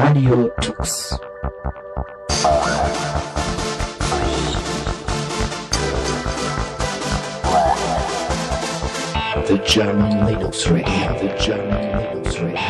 Radio Tux. The German Linux Radio. The German Linux Radio.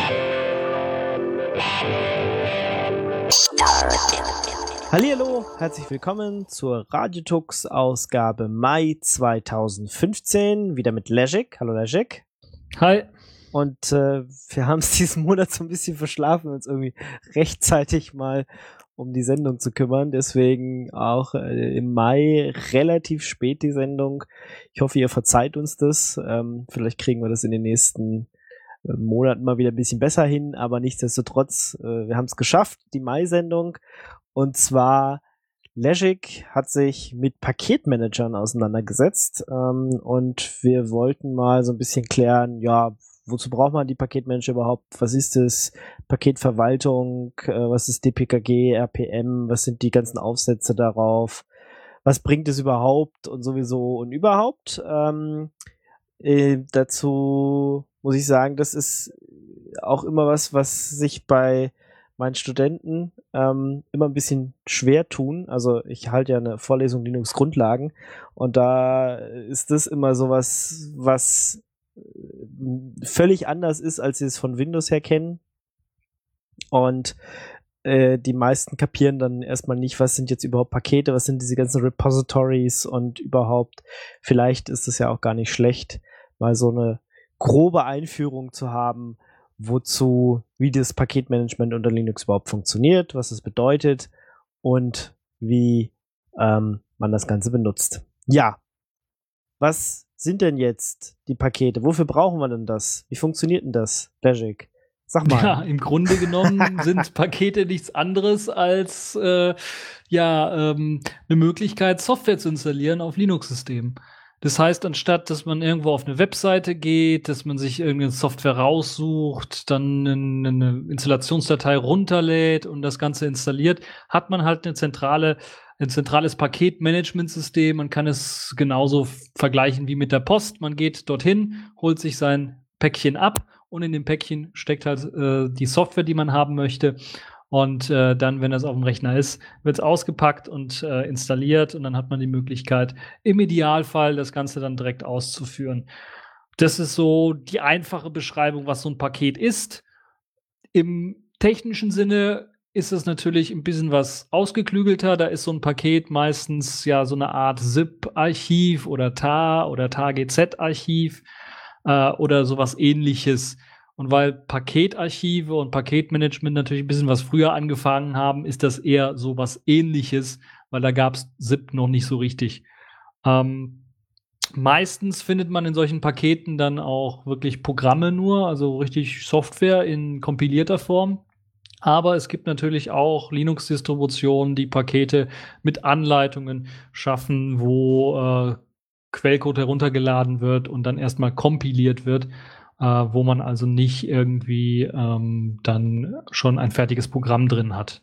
Hallihallo, herzlich willkommen zur Radio Tux Ausgabe Mai 2015. Wieder mit Leszek. Hallo Leszek. Hi. Und wir haben es diesen Monat so ein bisschen verschlafen, uns irgendwie rechtzeitig mal um die Sendung zu kümmern. Deswegen auch im Mai relativ spät die Sendung. Ich hoffe, ihr verzeiht uns das. Vielleicht kriegen wir das in den nächsten Monaten mal wieder ein bisschen besser hin. Aber nichtsdestotrotz, wir haben es geschafft, die Mai-Sendung. Und zwar Leszek hat sich mit Paketmanagern auseinandergesetzt. Und wir wollten mal so ein bisschen klären, ja, wozu braucht man die Paketmanager überhaupt? Was ist das? Paketverwaltung? Was ist DPKG, RPM? Was sind die ganzen Aufsätze darauf? Was bringt es überhaupt und sowieso und überhaupt? Dazu muss ich sagen, das ist auch immer was sich bei meinen Studenten immer ein bisschen schwer tun. Also ich halte ja eine Vorlesung Linux Grundlagen und da ist das immer sowas, was völlig anders ist, als sie es von Windows her kennen. Und die meisten kapieren dann erstmal nicht, was sind jetzt überhaupt Pakete, was sind diese ganzen Repositories und überhaupt, vielleicht ist es ja auch gar nicht schlecht, mal so eine grobe Einführung zu haben, wie das Paketmanagement unter Linux überhaupt funktioniert, was es bedeutet und wie man das Ganze benutzt. Ja, was sind denn jetzt die Pakete? Wofür brauchen wir denn das? Wie funktioniert denn das, Leszek? Sag mal. Ja, im Grunde genommen sind Pakete nichts anderes als eine Möglichkeit, Software zu installieren auf Linux-Systemen. Das heißt, anstatt, dass man irgendwo auf eine Webseite geht, dass man sich irgendeine Software raussucht, dann eine Installationsdatei runterlädt und das Ganze installiert, hat man halt ein zentrales Paketmanagementsystem. Man kann es genauso vergleichen wie mit der Post. Man geht dorthin, holt sich sein Päckchen ab und in dem Päckchen steckt halt die Software, die man haben möchte. Und dann, wenn das auf dem Rechner ist, wird es ausgepackt und installiert und dann hat man die Möglichkeit, im Idealfall das Ganze dann direkt auszuführen. Das ist so die einfache Beschreibung, was so ein Paket ist. Im technischen Sinne ist es natürlich ein bisschen was ausgeklügelter. Da ist so ein Paket meistens ja so eine Art ZIP-Archiv oder TAR oder TAR-GZ-Archiv oder sowas Ähnliches. Und weil Paketarchive und Paketmanagement natürlich ein bisschen was früher angefangen haben, ist das eher so was Ähnliches, weil da gab es ZIP noch nicht so richtig. Meistens findet man in solchen Paketen dann auch wirklich Programme nur, also richtig Software in kompilierter Form. Aber es gibt natürlich auch Linux-Distributionen, die Pakete mit Anleitungen schaffen, wo Quellcode heruntergeladen wird und dann erstmal kompiliert wird, wo man also nicht irgendwie dann schon ein fertiges Programm drin hat.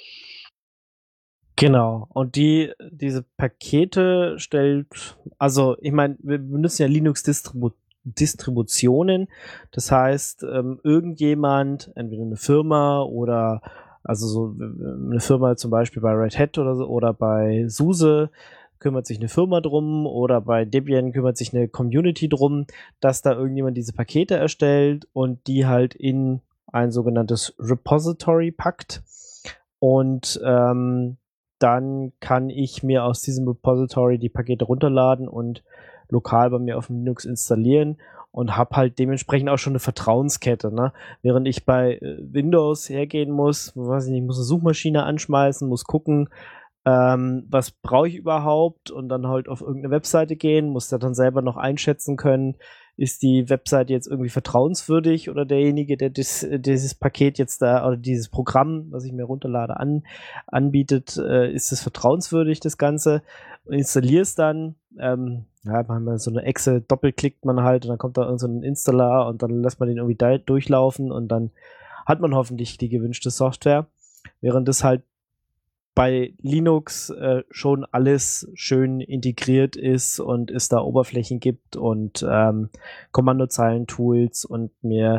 Genau. Und diese Pakete also ich meine, wir benutzen ja Linux-Distributionen. Das heißt, irgendjemand, entweder eine Firma oder also so eine Firma zum Beispiel bei Red Hat oder so oder bei SUSE, kümmert sich eine Firma drum oder bei Debian kümmert sich eine Community drum, dass da irgendjemand diese Pakete erstellt und die halt in ein sogenanntes Repository packt. Und dann kann ich mir aus diesem Repository die Pakete runterladen und lokal bei mir auf dem Linux installieren und habe halt dementsprechend auch schon eine Vertrauenskette, ne? Während ich bei Windows hergehen muss, weiß ich nicht, muss eine Suchmaschine anschmeißen, muss gucken, was brauche ich überhaupt und dann halt auf irgendeine Webseite gehen, muss da dann selber noch einschätzen können, ist die Webseite jetzt irgendwie vertrauenswürdig oder derjenige, der dieses Paket jetzt da oder dieses Programm, was ich mir runterlade, anbietet, ist es vertrauenswürdig, das Ganze, und installiere es dann, machen wir so eine Exe, doppelklickt man halt und dann kommt da irgend so ein Installer und dann lässt man den irgendwie durchlaufen und dann hat man hoffentlich die gewünschte Software, während das halt bei Linux schon alles schön integriert ist und es da Oberflächen gibt und Kommandozeilen-Tools und mir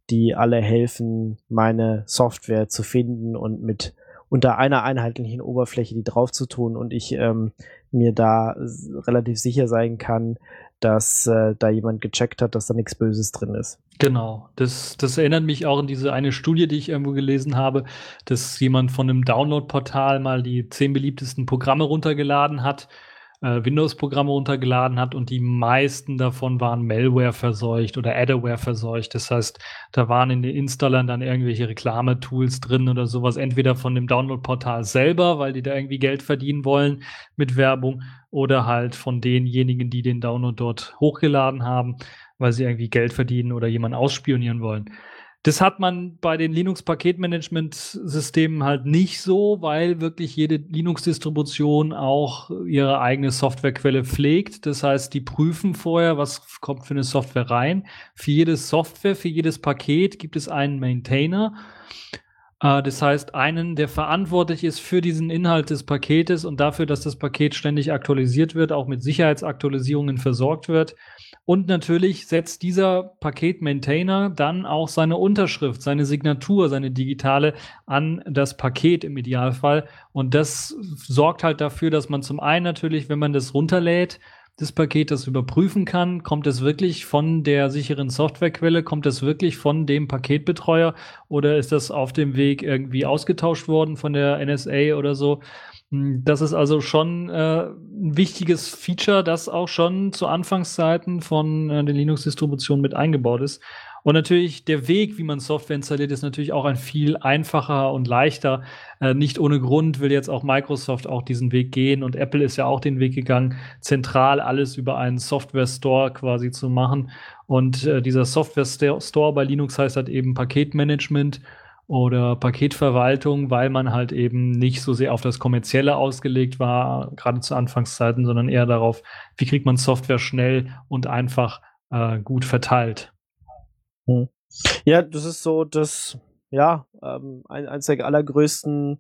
die alle helfen, meine Software zu finden und mit unter einer einheitlichen Oberfläche die drauf zu tun und ich mir da relativ sicher sein kann, dass da jemand gecheckt hat, dass da nichts Böses drin ist. Genau, das erinnert mich auch an diese eine Studie, die ich irgendwo gelesen habe, dass jemand von einem Download-Portal mal die 10 beliebtesten Programme runtergeladen hat, Windows-Programme runtergeladen hat und die meisten davon waren Malware verseucht oder Adware verseucht. Das heißt, da waren in den Installern dann irgendwelche Reklametools drin oder sowas, entweder von dem Download-Portal selber, weil die da irgendwie Geld verdienen wollen mit Werbung, oder halt von denjenigen, die den Download dort hochgeladen haben, weil sie irgendwie Geld verdienen oder jemanden ausspionieren wollen. Das hat man bei den Linux-Paketmanagement-Systemen halt nicht so, weil wirklich jede Linux-Distribution auch ihre eigene Softwarequelle pflegt. Das heißt, die prüfen vorher, was kommt für eine Software rein. Für jede Software, für jedes Paket gibt es einen Maintainer. Das heißt, einen, der verantwortlich ist für diesen Inhalt des Paketes und dafür, dass das Paket ständig aktualisiert wird, auch mit Sicherheitsaktualisierungen versorgt wird. Und natürlich setzt dieser Paket-Maintainer dann auch seine Unterschrift, seine Signatur, seine digitale an das Paket im Idealfall. Und das sorgt halt dafür, dass man zum einen natürlich, wenn man das runterlädt, das Paket das überprüfen kann, kommt es wirklich von der sicheren Softwarequelle, kommt es wirklich von dem Paketbetreuer oder ist das auf dem Weg irgendwie ausgetauscht worden von der NSA oder so. Das ist also schon ein wichtiges Feature, das auch schon zu Anfangszeiten von den Linux-Distributionen mit eingebaut ist. Und natürlich der Weg, wie man Software installiert, ist natürlich auch ein viel einfacher und leichter. Nicht ohne Grund will jetzt auch Microsoft auch diesen Weg gehen und Apple ist ja auch den Weg gegangen, zentral alles über einen Software-Store quasi zu machen. Und dieser Software-Store bei Linux heißt halt eben Paketmanagement oder Paketverwaltung, weil man halt eben nicht so sehr auf das Kommerzielle ausgelegt war, gerade zu Anfangszeiten, sondern eher darauf, wie kriegt man Software schnell und einfach gut verteilt. Ja, das ist so das, eins der allergrößten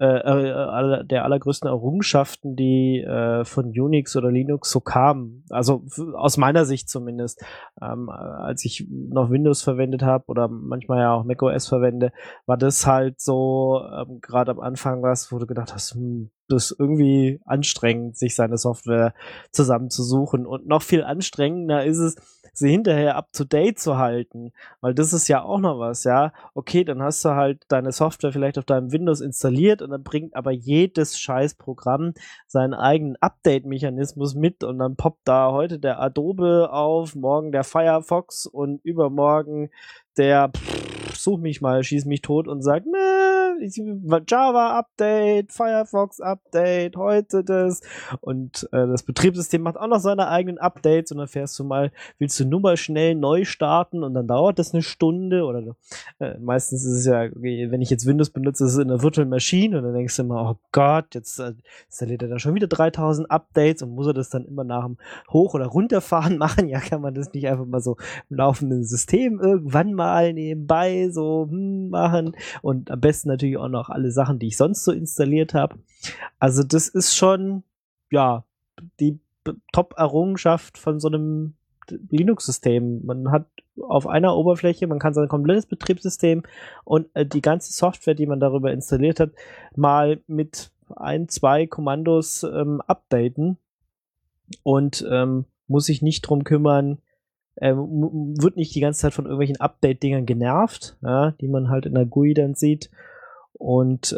Errungenschaften, die von Unix oder Linux so kamen. Also aus meiner Sicht zumindest. Als ich noch Windows verwendet habe oder manchmal ja auch macOS verwende, war das halt so gerade am Anfang was, wo du gedacht hast, das ist irgendwie anstrengend, sich seine Software zusammenzusuchen. Und noch viel anstrengender ist es, sie hinterher up-to-date zu halten. Weil das ist ja auch noch was, ja. Okay, dann hast du halt deine Software vielleicht auf deinem Windows installiert und dann bringt aber jedes Scheißprogramm seinen eigenen Update-Mechanismus mit und dann poppt da heute der Adobe auf, morgen der Firefox und übermorgen der such mich mal, schieß mich tot und sagt, Java-Update, Firefox-Update, heute das. Und das Betriebssystem macht auch noch seine eigenen Updates und dann willst du nur mal schnell neu starten und dann dauert das eine Stunde oder meistens ist es ja, wenn ich jetzt Windows benutze, ist es in einer Virtual Machine und dann denkst du immer, oh Gott, jetzt installiert er da schon wieder 3000 Updates und muss er das dann immer nach dem Hoch- oder Runterfahren machen? Ja, kann man das nicht einfach mal so im laufenden System irgendwann mal nebenbei so machen und am besten natürlich auch noch alle Sachen, die ich sonst so installiert habe. Also das ist schon, ja, die Top-Errungenschaft von so einem Linux-System. Man hat auf einer Oberfläche, man kann sein komplettes Betriebssystem und die ganze Software, die man darüber installiert hat, mal mit 1-2 Kommandos updaten und muss sich nicht drum kümmern, wird nicht die ganze Zeit von irgendwelchen Update-Dingern genervt, ja, die man halt in der GUI dann sieht und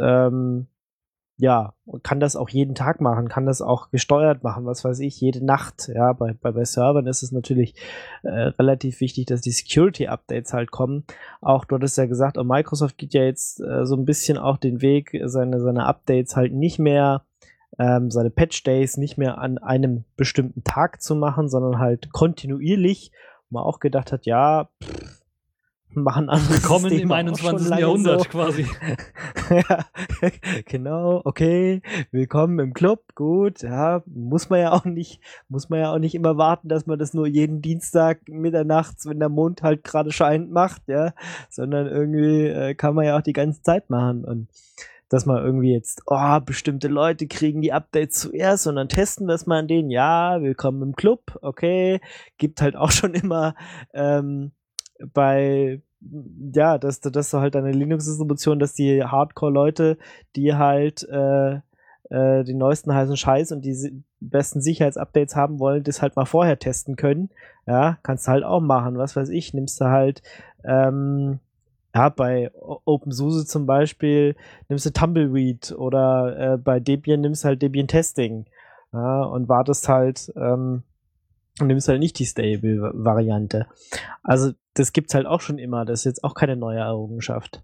kann das auch jeden Tag machen, kann das auch gesteuert machen, was weiß ich, jede Nacht. Ja, bei Servern ist es natürlich relativ wichtig, dass die Security-Updates halt kommen. Auch du hattest ja gesagt, Microsoft geht ja jetzt so ein bisschen auch den Weg, seine Updates halt nicht mehr, seine Patch-Days nicht mehr an einem bestimmten Tag zu machen, sondern halt kontinuierlich, wo man auch gedacht hat, ja, machen andere Willkommen Systeme im 21. Jahrhundert so. quasi. Ja, genau, okay, willkommen im Club, gut, ja, muss man ja auch nicht immer warten, dass man das nur jeden Dienstag mitternachts, wenn der Mond halt gerade scheint, macht, ja, sondern irgendwie kann man ja auch die ganze Zeit machen und dass man irgendwie jetzt, bestimmte Leute kriegen die Updates zuerst und dann testen wir es mal an denen, ja, willkommen im Club, okay, gibt halt auch schon immer bei ja, dass du halt eine Linux-Distribution, dass die Hardcore-Leute, die halt den neuesten heißen Scheiß und die besten Sicherheitsupdates haben wollen, das halt mal vorher testen können. Ja, kannst du halt auch machen. Was weiß ich, nimmst du halt ja, bei OpenSUSE zum Beispiel nimmst du Tumbleweed oder bei Debian nimmst du halt Debian Testing, ja, und wartest halt und nimmst halt nicht die Stable-Variante. Also das gibt's halt auch schon immer. Das ist jetzt auch keine neue Errungenschaft.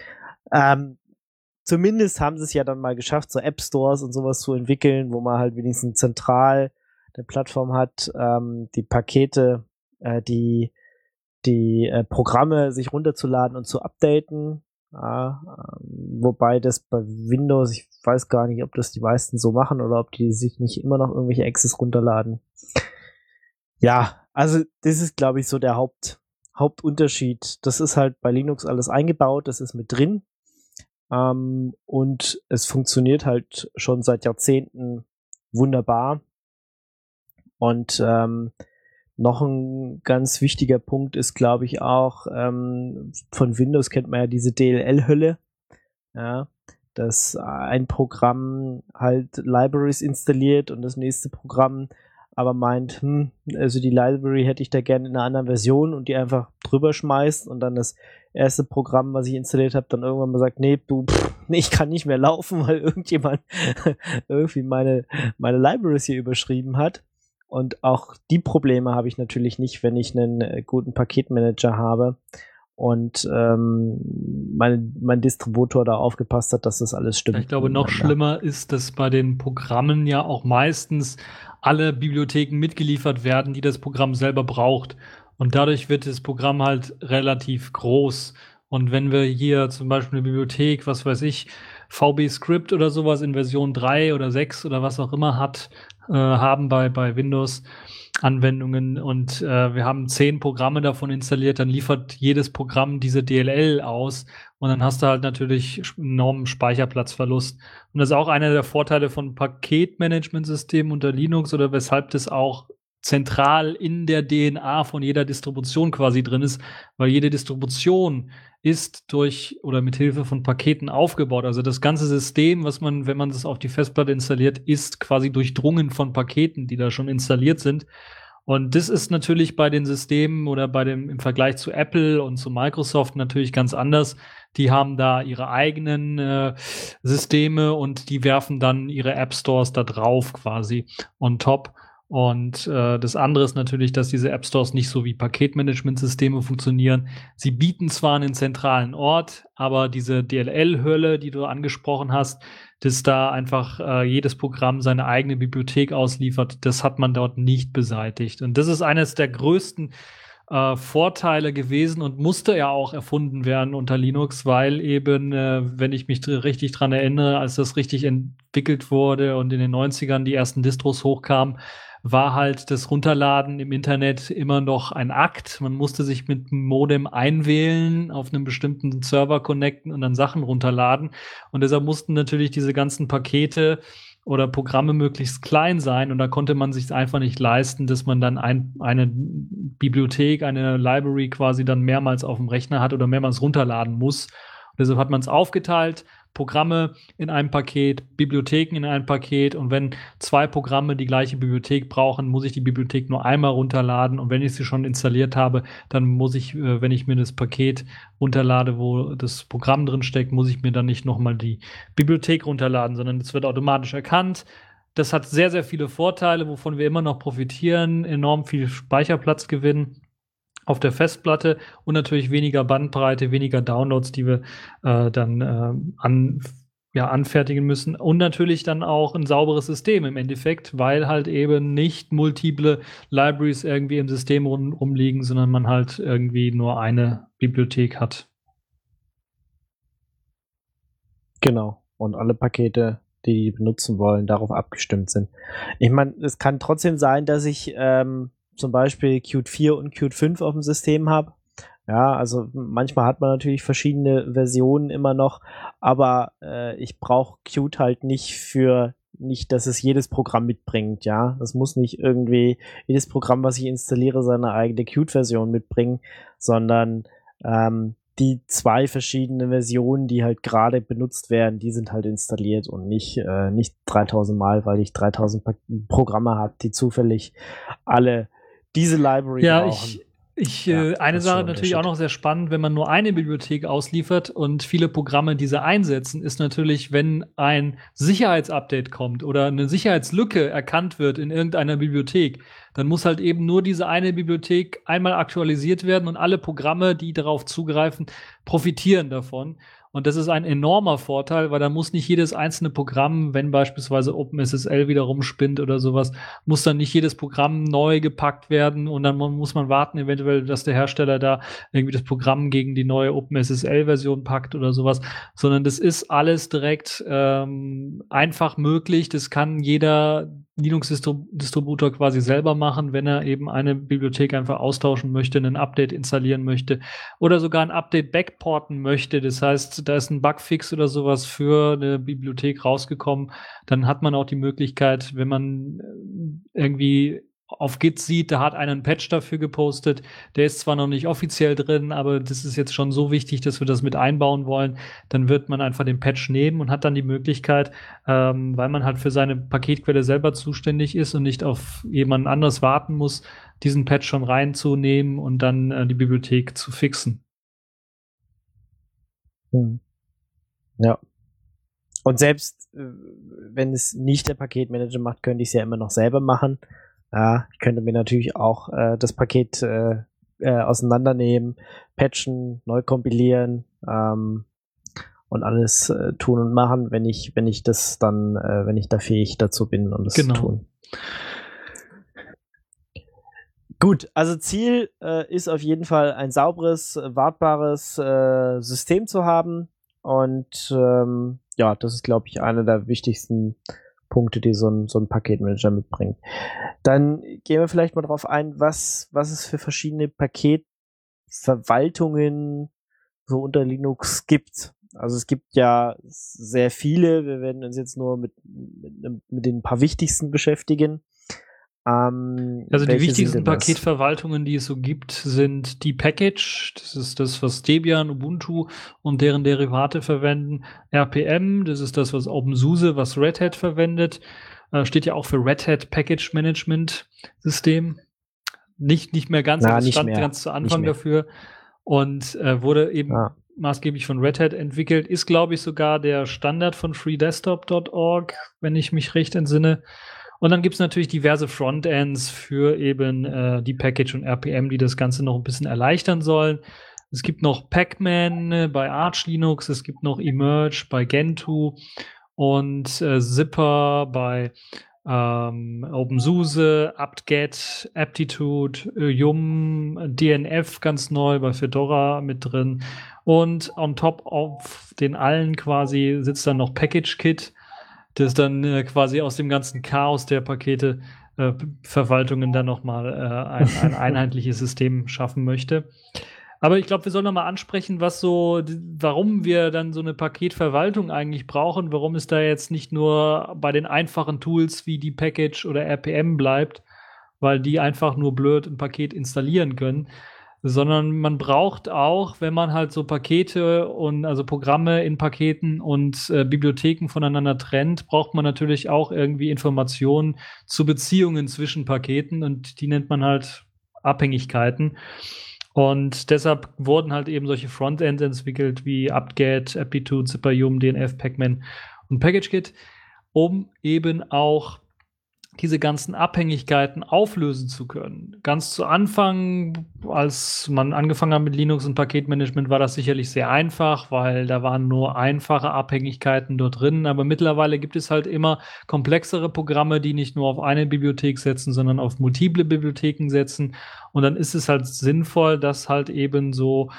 Zumindest haben sie es ja dann mal geschafft, so App-Stores und sowas zu entwickeln, wo man halt wenigstens zentral eine Plattform hat, die Pakete, die Programme sich runterzuladen und zu updaten. Ja, wobei das bei Windows, ich weiß gar nicht, ob das die meisten so machen oder ob die sich nicht immer noch irgendwelche Access runterladen. Ja, also das ist, glaube ich, so der Hauptunterschied. Das ist halt bei Linux alles eingebaut, das ist mit drin. Und es funktioniert halt schon seit Jahrzehnten wunderbar. Und noch ein ganz wichtiger Punkt ist, glaube ich, auch, von Windows kennt man ja diese DLL-Hölle, ja, dass ein Programm halt Libraries installiert und das nächste Programm aber meint, also die Library hätte ich da gerne in einer anderen Version und die einfach drüber schmeißt und dann das erste Programm, was ich installiert habe, dann irgendwann mal sagt, nee, ich kann nicht mehr laufen, weil irgendjemand irgendwie meine Libraries hier überschrieben hat. Und auch die Probleme habe ich natürlich nicht, wenn ich einen guten Paketmanager habe und mein Distributor da aufgepasst hat, dass das alles stimmt. Ich glaube, noch schlimmer ist, dass bei den Programmen ja auch meistens alle Bibliotheken mitgeliefert werden, die das Programm selber braucht. Und dadurch wird das Programm halt relativ groß. Und wenn wir hier zum Beispiel eine Bibliothek, was weiß ich, VB Script oder sowas in Version 3 oder 6 oder was auch immer haben bei Windows-Anwendungen und wir haben 10 Programme davon installiert, dann liefert jedes Programm diese DLL aus und dann hast du halt natürlich enormen Speicherplatzverlust. Und das ist auch einer der Vorteile von Paketmanagementsystemen unter Linux oder weshalb das auch zentral in der DNA von jeder Distribution quasi drin ist, weil jede Distribution ist durch oder mit Hilfe von Paketen aufgebaut. Also das ganze System, was man, wenn man das auf die Festplatte installiert, ist quasi durchdrungen von Paketen, die da schon installiert sind. Und das ist natürlich bei den Systemen oder im Vergleich zu Apple und zu Microsoft natürlich ganz anders. Die haben da ihre eigenen Systeme und die werfen dann ihre App Stores da drauf quasi on top. Und das andere ist natürlich, dass diese App Stores nicht so wie Paketmanagementsysteme funktionieren. Sie bieten zwar einen zentralen Ort, aber diese DLL-Hölle, die du angesprochen hast, dass da einfach jedes Programm seine eigene Bibliothek ausliefert, das hat man dort nicht beseitigt. Und das ist eines der größten Vorteile gewesen und musste ja auch erfunden werden unter Linux, weil eben, wenn ich mich richtig dran erinnere, als das richtig entwickelt wurde und in den 90ern die ersten Distros hochkamen, war halt das Runterladen im Internet immer noch ein Akt. Man musste sich mit dem Modem einwählen, auf einem bestimmten Server connecten und dann Sachen runterladen. Und deshalb mussten natürlich diese ganzen Pakete oder Programme möglichst klein sein. Und da konnte man sich einfach nicht leisten, dass man dann eine Bibliothek, eine Library quasi dann mehrmals auf dem Rechner hat oder mehrmals runterladen muss. Und deshalb hat man es aufgeteilt. Programme in einem Paket, Bibliotheken in einem Paket und wenn 2 Programme die gleiche Bibliothek brauchen, muss ich die Bibliothek nur einmal runterladen und wenn ich sie schon installiert habe, dann muss ich, wenn ich mir das Paket runterlade, wo das Programm drin steckt, muss ich mir dann nicht nochmal die Bibliothek runterladen, sondern es wird automatisch erkannt. Das hat sehr, sehr viele Vorteile, wovon wir immer noch profitieren, enorm viel Speicherplatzgewinn auf der Festplatte und natürlich weniger Bandbreite, weniger Downloads, die wir dann anfertigen müssen. Und natürlich dann auch ein sauberes System im Endeffekt, weil halt eben nicht multiple Libraries irgendwie im System rumliegen, sondern man halt irgendwie nur eine Bibliothek hat. Genau. Und alle Pakete, die benutzen wollen, darauf abgestimmt sind. Ich meine, es kann trotzdem sein, dass ich zum Beispiel Qt 4 und Qt 5 auf dem System habe. Ja, also manchmal hat man natürlich verschiedene Versionen immer noch, aber ich brauche Qt halt nicht, dass es jedes Programm mitbringt, ja. Das muss nicht irgendwie jedes Programm, was ich installiere, seine eigene Qt-Version mitbringen, sondern Die 2 verschiedenen Versionen, die halt gerade benutzt werden, die sind halt installiert und nicht 3000 Mal, weil ich 3000 Programme habe, die zufällig alle diese Library brauchen. Eine Sache natürlich auch noch sehr spannend, wenn man nur eine Bibliothek ausliefert und viele Programme diese einsetzen, ist natürlich, wenn ein Sicherheitsupdate kommt oder eine Sicherheitslücke erkannt wird in irgendeiner Bibliothek, dann muss halt eben nur diese eine Bibliothek einmal aktualisiert werden und alle Programme, die darauf zugreifen, profitieren davon. Und das ist ein enormer Vorteil, weil da muss nicht jedes einzelne Programm, wenn beispielsweise OpenSSL wieder rumspinnt oder sowas, muss dann nicht jedes Programm neu gepackt werden und dann muss man warten, eventuell, dass der Hersteller da irgendwie das Programm gegen die neue OpenSSL-Version packt oder sowas, sondern das ist alles direkt einfach möglich. Das kann jeder Linux-Distributor quasi selber machen, wenn er eben eine Bibliothek einfach austauschen möchte, ein Update installieren möchte oder sogar ein Update backporten möchte. Das heißt, da ist ein Bugfix oder sowas für eine Bibliothek rausgekommen. Dann hat man auch die Möglichkeit, wenn man irgendwie auf Git sieht, da hat einer einen Patch dafür gepostet. Der ist zwar noch nicht offiziell drin, aber das ist jetzt schon so wichtig, dass wir das mit einbauen wollen. Dann wird man einfach den Patch nehmen und hat dann die Möglichkeit, weil man halt für seine Paketquelle selber zuständig ist und nicht auf jemanden anderes warten muss, diesen Patch schon reinzunehmen und dann die Bibliothek zu fixen. Ja. Und selbst wenn es nicht der Paketmanager macht, könnte ich es ja immer noch selber machen. Ja, ich könnte mir natürlich auch das Paket auseinandernehmen, patchen, neu kompilieren und alles tun und machen, wenn ich das dann, wenn ich da fähig dazu bin, um das zu tun. Gut, also Ziel ist auf jeden Fall ein sauberes, wartbares System zu haben und ja, das ist, glaube ich, einer der wichtigsten Punkte, die so ein Paketmanager mitbringt. Dann gehen wir vielleicht mal drauf ein, was es für verschiedene Paketverwaltungen so unter Linux gibt. Also es gibt ja sehr viele, wir werden uns jetzt nur mit den paar wichtigsten beschäftigen. Also die wichtigsten Paketverwaltungen, die es so gibt, sind die Package, das ist das, was Debian, Ubuntu und deren Derivate verwenden. RPM, das ist das, was OpenSUSE, was Red Hat verwendet. Steht ja auch für Red Hat Package Management System. Nicht mehr ganz, aber es stand ganz zu Anfang dafür. Und wurde eben maßgeblich von Red Hat entwickelt. Ist, glaube ich, sogar der Standard von freedesktop.org, wenn ich mich recht entsinne. Und dann gibt es natürlich diverse Frontends für eben die Package und RPM, die das Ganze noch ein bisschen erleichtern sollen. Es gibt noch Pacman bei Arch Linux, es gibt noch Emerge bei Gentoo und Zypper bei OpenSUSE, apt-get, Aptitude, Yum, DNF ganz neu bei Fedora mit drin. Und on top auf den allen quasi sitzt dann noch PackageKit, das dann quasi aus dem ganzen Chaos der Pakete-Verwaltungen dann nochmal ein einheitliches System schaffen möchte. Aber ich glaube, wir sollen nochmal ansprechen, warum wir dann so eine Paketverwaltung eigentlich brauchen, warum es da jetzt nicht nur bei den einfachen Tools wie die Package oder RPM bleibt, weil die einfach nur blöd ein Paket installieren können, sondern man braucht auch, wenn man halt so Pakete und also Programme in Paketen und Bibliotheken voneinander trennt, braucht man natürlich auch irgendwie Informationen zu Beziehungen zwischen Paketen und die nennt man halt Abhängigkeiten. Und deshalb wurden halt eben solche Frontends entwickelt wie apt-get, Aptitude, Zypper, Yum, DNF, Pacman und PackageKit, um eben auch diese ganzen Abhängigkeiten auflösen zu können. Ganz zu Anfang, als man angefangen hat mit Linux und Paketmanagement, war das sicherlich sehr einfach, weil da waren nur einfache Abhängigkeiten dort drin. Aber mittlerweile gibt es halt immer komplexere Programme, die nicht nur auf eine Bibliothek setzen, sondern auf multiple Bibliotheken setzen. Und dann ist es halt sinnvoll, dass halt eben so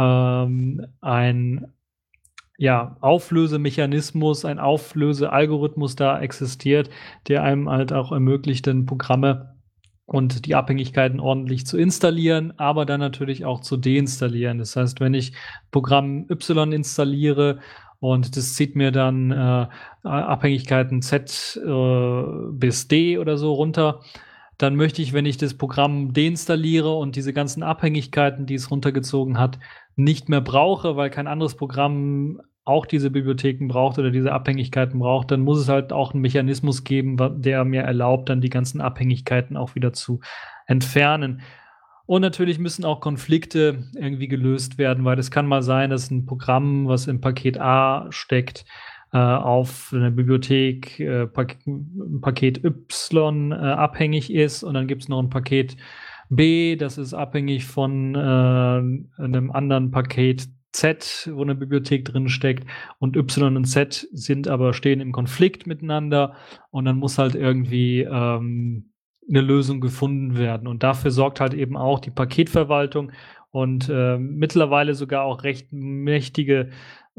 ein Auflösemechanismus, ein Auflösealgorithmus da existiert, der einem halt auch ermöglicht, dann Programme und die Abhängigkeiten ordentlich zu installieren, aber dann natürlich auch zu deinstallieren. Das heißt, wenn ich Programm Y installiere und das zieht mir dann Abhängigkeiten Z bis D oder so runter, dann möchte ich, wenn ich das Programm deinstalliere und diese ganzen Abhängigkeiten, die es runtergezogen hat, nicht mehr brauche, weil kein anderes Programm auch diese Bibliotheken braucht oder diese Abhängigkeiten braucht, dann muss es halt auch einen Mechanismus geben, der mir erlaubt, dann die ganzen Abhängigkeiten auch wieder zu entfernen. Und natürlich müssen auch Konflikte irgendwie gelöst werden, weil es kann mal sein, dass ein Programm, was im Paket A steckt, auf eine Bibliothek Paket Y abhängig ist, und dann gibt es noch ein Paket B, das ist abhängig von einem anderen Paket Z, wo eine Bibliothek drin steckt, und Y und Z stehen im Konflikt miteinander, und dann muss halt irgendwie eine Lösung gefunden werden. Und dafür sorgt halt eben auch die Paketverwaltung und mittlerweile sogar auch recht mächtige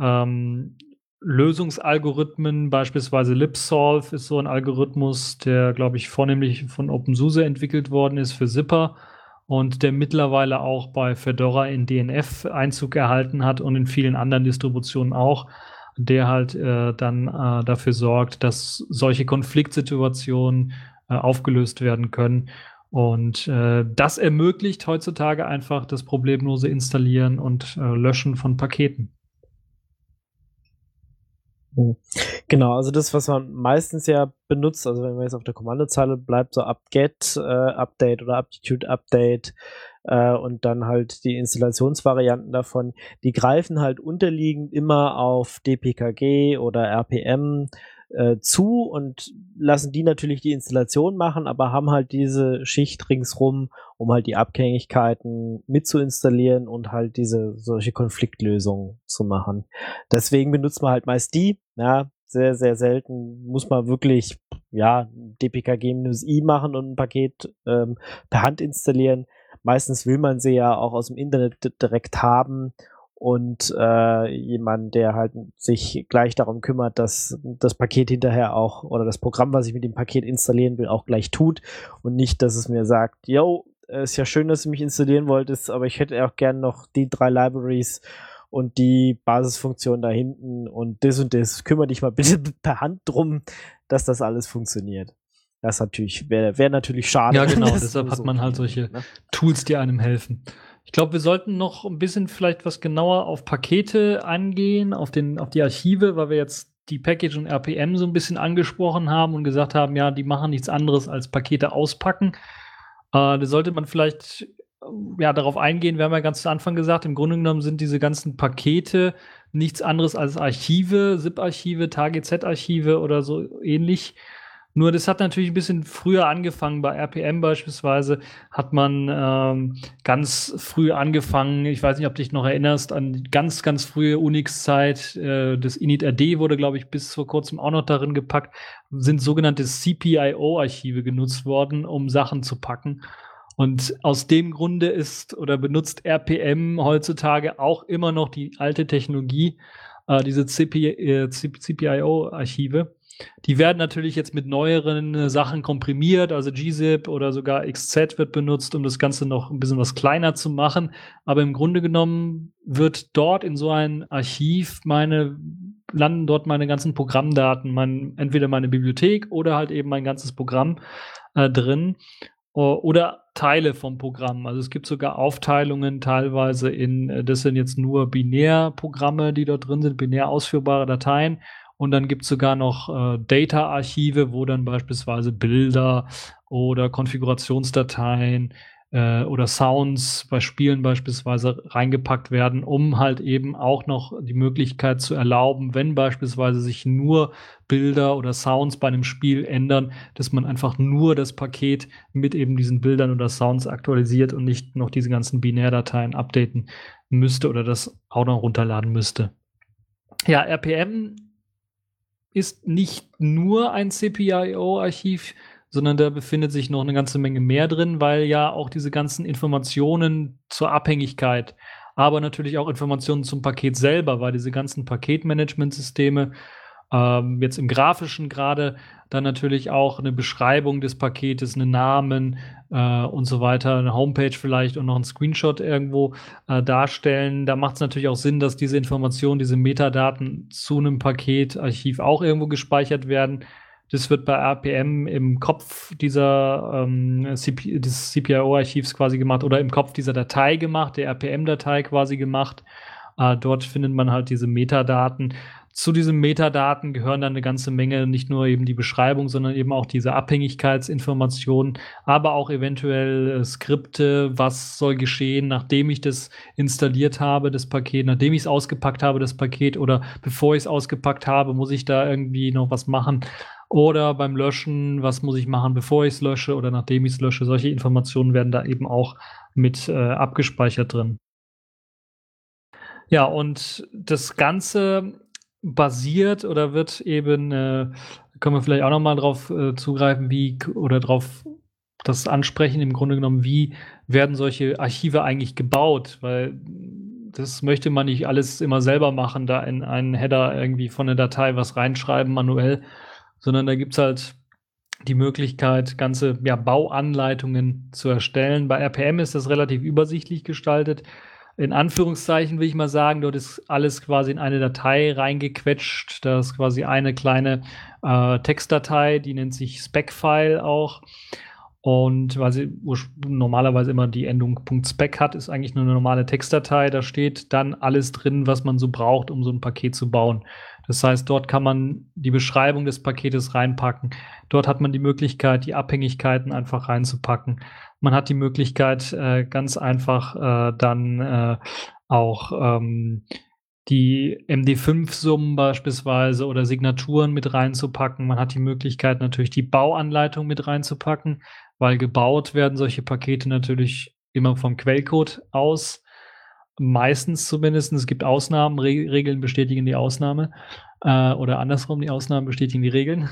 Lösungsalgorithmen, beispielsweise LibSolve ist so ein Algorithmus, der, glaube ich, vornehmlich von OpenSUSE entwickelt worden ist für Zypper und der mittlerweile auch bei Fedora in DNF Einzug erhalten hat und in vielen anderen Distributionen auch, der halt dann dafür sorgt, dass solche Konfliktsituationen aufgelöst werden können. Und das ermöglicht heutzutage einfach das problemlose Installieren und Löschen von Paketen. Genau, also das, was man meistens ja benutzt, also wenn man jetzt auf der Kommandozeile bleibt, so apt-get Update oder aptitude Update und dann halt die Installationsvarianten davon, die greifen halt unterliegend immer auf dpkg oder rpm zu und lassen die natürlich die Installation machen, aber haben halt diese Schicht ringsrum, um halt die Abhängigkeiten mitzuinstallieren und halt solche Konfliktlösungen zu machen. Deswegen benutzt man halt meist die, ja, sehr, sehr selten muss man wirklich, ja, dpkg-i machen und ein Paket per Hand installieren. Meistens will man sie ja auch aus dem Internet direkt haben und jemand, der halt sich gleich darum kümmert, dass das Paket hinterher auch oder das Programm, was ich mit dem Paket installieren will, auch gleich tut und nicht, dass es mir sagt, yo, ist ja schön, dass du mich installieren wolltest, aber ich hätte auch gern noch die 3 Libraries und die Basisfunktion da hinten und das. Kümmere dich mal bitte per Hand drum, dass das alles funktioniert. Das natürlich wäre natürlich schade. Ja, genau, deshalb hat man halt solche Tools, die einem helfen. Ich glaube, wir sollten noch ein bisschen vielleicht was genauer auf Pakete eingehen, auf die Archive, weil wir jetzt die Package und RPM so ein bisschen angesprochen haben und gesagt haben, ja, die machen nichts anderes als Pakete auspacken. Da sollte man vielleicht darauf eingehen, wir haben ja ganz zu Anfang gesagt, im Grunde genommen sind diese ganzen Pakete nichts anderes als Archive, ZIP-Archive, TAGZ-Archive oder so ähnlich. Nur das hat natürlich ein bisschen früher angefangen. Bei RPM beispielsweise hat man ganz früh angefangen. Ich weiß nicht, ob du dich noch erinnerst an die ganz, ganz frühe Unix-Zeit. Das initRD wurde, glaube ich, bis vor kurzem auch noch darin gepackt. Sind sogenannte CPIO-Archive genutzt worden, um Sachen zu packen. Und aus dem Grunde benutzt RPM heutzutage auch immer noch die alte Technologie, diese CPIO-Archive. Die werden natürlich jetzt mit neueren Sachen komprimiert, also gzip oder sogar XZ wird benutzt, um das Ganze noch ein bisschen was kleiner zu machen. Aber im Grunde genommen wird dort in so ein Archiv landen dort meine ganzen Programmdaten, entweder meine Bibliothek oder halt eben mein ganzes Programm drin. Oder Teile vom Programm. Also es gibt sogar Aufteilungen teilweise das sind jetzt nur Binärprogramme, die dort drin sind, binär ausführbare Dateien. Und dann gibt es sogar noch Data-Archive, wo dann beispielsweise Bilder oder Konfigurationsdateien oder Sounds bei Spielen beispielsweise reingepackt werden, um halt eben auch noch die Möglichkeit zu erlauben, wenn beispielsweise sich nur Bilder oder Sounds bei einem Spiel ändern, dass man einfach nur das Paket mit eben diesen Bildern oder Sounds aktualisiert und nicht noch diese ganzen Binärdateien updaten müsste oder das auch noch runterladen müsste. Ja, RPM ist nicht nur ein CPIO-Archiv, sondern da befindet sich noch eine ganze Menge mehr drin, weil ja auch diese ganzen Informationen zur Abhängigkeit, aber natürlich auch Informationen zum Paket selber, weil diese ganzen Paketmanagementsysteme jetzt im Grafischen gerade dann natürlich auch eine Beschreibung des Paketes, einen Namen und so weiter, eine Homepage vielleicht und noch einen Screenshot irgendwo darstellen. Da macht es natürlich auch Sinn, dass diese Informationen, diese Metadaten zu einem Paketarchiv auch irgendwo gespeichert werden. Das wird bei RPM im Kopf des CPIO-Archivs quasi gemacht oder im Kopf dieser Datei gemacht, der RPM-Datei quasi gemacht. Dort findet man halt diese Metadaten. Zu diesen Metadaten gehören dann eine ganze Menge, nicht nur eben die Beschreibung, sondern eben auch diese Abhängigkeitsinformationen, aber auch eventuell Skripte, was soll geschehen, nachdem ich das installiert habe, das Paket, nachdem ich es ausgepackt habe, das Paket, oder bevor ich es ausgepackt habe, muss ich da irgendwie noch was machen. Oder beim Löschen, was muss ich machen, bevor ich es lösche oder nachdem ich es lösche. Solche Informationen werden da eben auch mit abgespeichert drin. Ja, und das Ganze basiert oder wird eben, können wir vielleicht auch noch mal drauf zugreifen, oder drauf das ansprechen, im Grunde genommen, wie werden solche Archive eigentlich gebaut? Weil das möchte man nicht alles immer selber machen, da in einen Header irgendwie von der Datei was reinschreiben manuell, sondern da gibt's halt die Möglichkeit, ganze Bauanleitungen zu erstellen. Bei RPM ist das relativ übersichtlich gestaltet. In Anführungszeichen will ich mal sagen, dort ist alles quasi in eine Datei reingequetscht. Da ist quasi eine kleine Textdatei, die nennt sich Spec-File auch. Und weil sie normalerweise immer die Endung .spec hat, ist eigentlich nur eine normale Textdatei. Da steht dann alles drin, was man so braucht, um so ein Paket zu bauen. Das heißt, dort kann man die Beschreibung des Paketes reinpacken. Dort hat man die Möglichkeit, die Abhängigkeiten einfach reinzupacken. Man hat die Möglichkeit, ganz einfach dann auch die MD5-Summen beispielsweise oder Signaturen mit reinzupacken. Man hat die Möglichkeit, natürlich die Bauanleitung mit reinzupacken, weil gebaut werden solche Pakete natürlich immer vom Quellcode aus. Meistens zumindest. Es gibt Ausnahmen, Regeln bestätigen die Ausnahme. Oder andersrum, die Ausnahmen bestätigen die Regeln.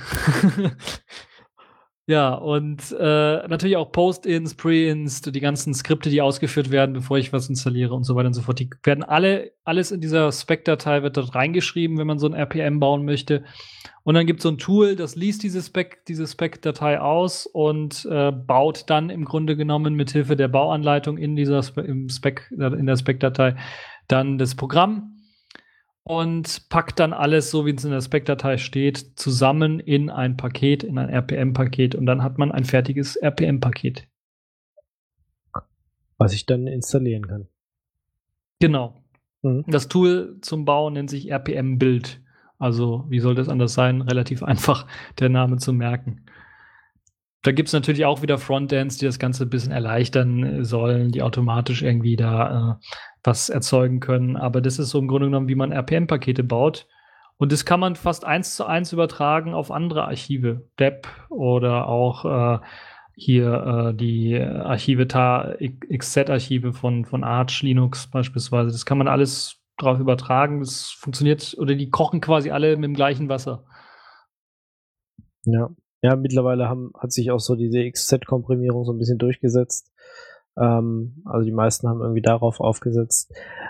Ja, und natürlich auch Post-ins, Pre-ins, die ganzen Skripte, die ausgeführt werden, bevor ich was installiere und so weiter und so fort. Die werden alles in dieser Spec-Datei wird dort reingeschrieben, wenn man so ein RPM bauen möchte. Und dann gibt es so ein Tool, das liest diese Spec-Datei aus und baut dann im Grunde genommen mit Hilfe der Bauanleitung in der Spec-Datei dann das Programm und packt dann alles, so wie es in der Spec-Datei steht, zusammen in ein Paket, in ein RPM-Paket, und dann hat man ein fertiges RPM-Paket. Was ich dann installieren kann. Genau. Mhm. Das Tool zum Bauen nennt sich RPM-Build. Also, wie soll das anders sein? Relativ einfach, der Name zu merken. Da gibt es natürlich auch wieder Frontends, die das Ganze ein bisschen erleichtern sollen, die automatisch irgendwie da was erzeugen können. Aber das ist so im Grunde genommen, wie man RPM-Pakete baut. Und das kann man fast 1:1 übertragen auf andere Archive. DEP oder auch hier die Archive, XZ-Archive von Arch Linux beispielsweise. Das kann man alles drauf übertragen. Das funktioniert, oder die kochen quasi alle mit dem gleichen Wasser. Ja. Ja, mittlerweile hat sich auch so diese XZ-Komprimierung so ein bisschen durchgesetzt. Also die meisten haben irgendwie darauf aufgesetzt.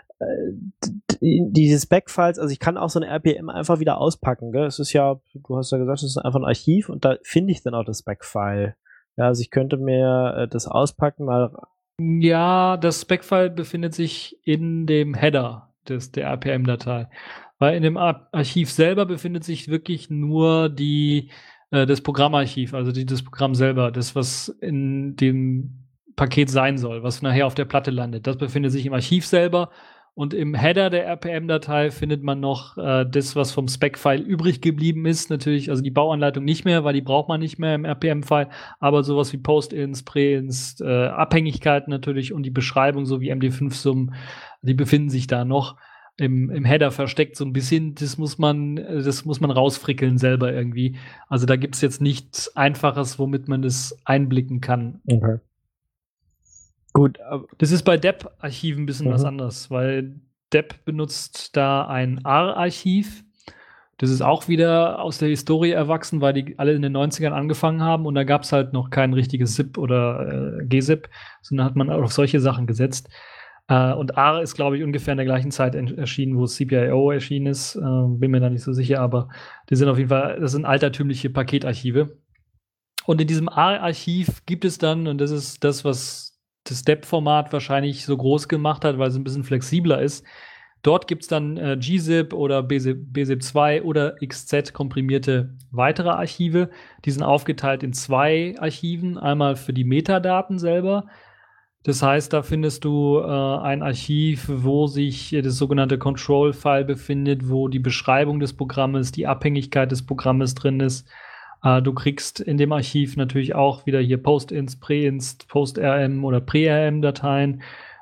Diese Spec-Files, also ich kann auch so eine RPM einfach wieder auspacken, gell? Es ist ja, du hast ja gesagt, es ist einfach ein Archiv und da finde ich dann auch das Spec-File. Ja, also ich könnte mir das auspacken, mal. Ja, das Spec-File befindet sich in dem Header der RPM-Datei. Weil in dem Archiv selber befindet sich wirklich nur das Programmarchiv, also das Programm selber, das, was in dem Paket sein soll, was nachher auf der Platte landet. Das befindet sich im Archiv selber, und im Header der RPM-Datei findet man noch das, was vom Spec-File übrig geblieben ist. Natürlich, also die Bauanleitung nicht mehr, weil die braucht man nicht mehr im RPM-File, aber sowas wie Post-ins, Pre-ins, Abhängigkeiten natürlich und die Beschreibung sowie MD5-Summen, die befinden sich da noch im Header versteckt so ein bisschen. Das muss man rausfrickeln selber irgendwie. Also da gibt es jetzt nichts Einfaches, womit man das einblicken kann. Okay. Gut. Das ist bei DEP-Archiven ein bisschen was anderes, weil DEP benutzt da ein AR-Archiv. Das ist auch wieder aus der Historie erwachsen, weil die alle in den 90ern angefangen haben und da gab es halt noch kein richtiges ZIP oder gzip, sondern hat man auf solche Sachen gesetzt. Und AR ist, glaube ich, ungefähr in der gleichen Zeit erschienen, wo CPIO erschienen ist. Bin mir da nicht so sicher, aber die sind auf jeden Fall, das sind altertümliche Paketarchive. Und in diesem AR-Archiv gibt es dann, und das ist das, was das DEP-Format wahrscheinlich so groß gemacht hat, weil es ein bisschen flexibler ist, Dort gibt es dann gzip oder bzip2 oder XZ komprimierte weitere Archive. Die sind aufgeteilt in 2 Archiven. Einmal für die Metadaten selber. Das heißt, da findest du ein Archiv, wo sich das sogenannte Control-File befindet, wo die Beschreibung des Programmes, die Abhängigkeit des Programmes drin ist. Du kriegst in dem Archiv natürlich auch wieder hier Post-Inst, Pre-Inst, Post-RM oder Pre-RM-Dateien.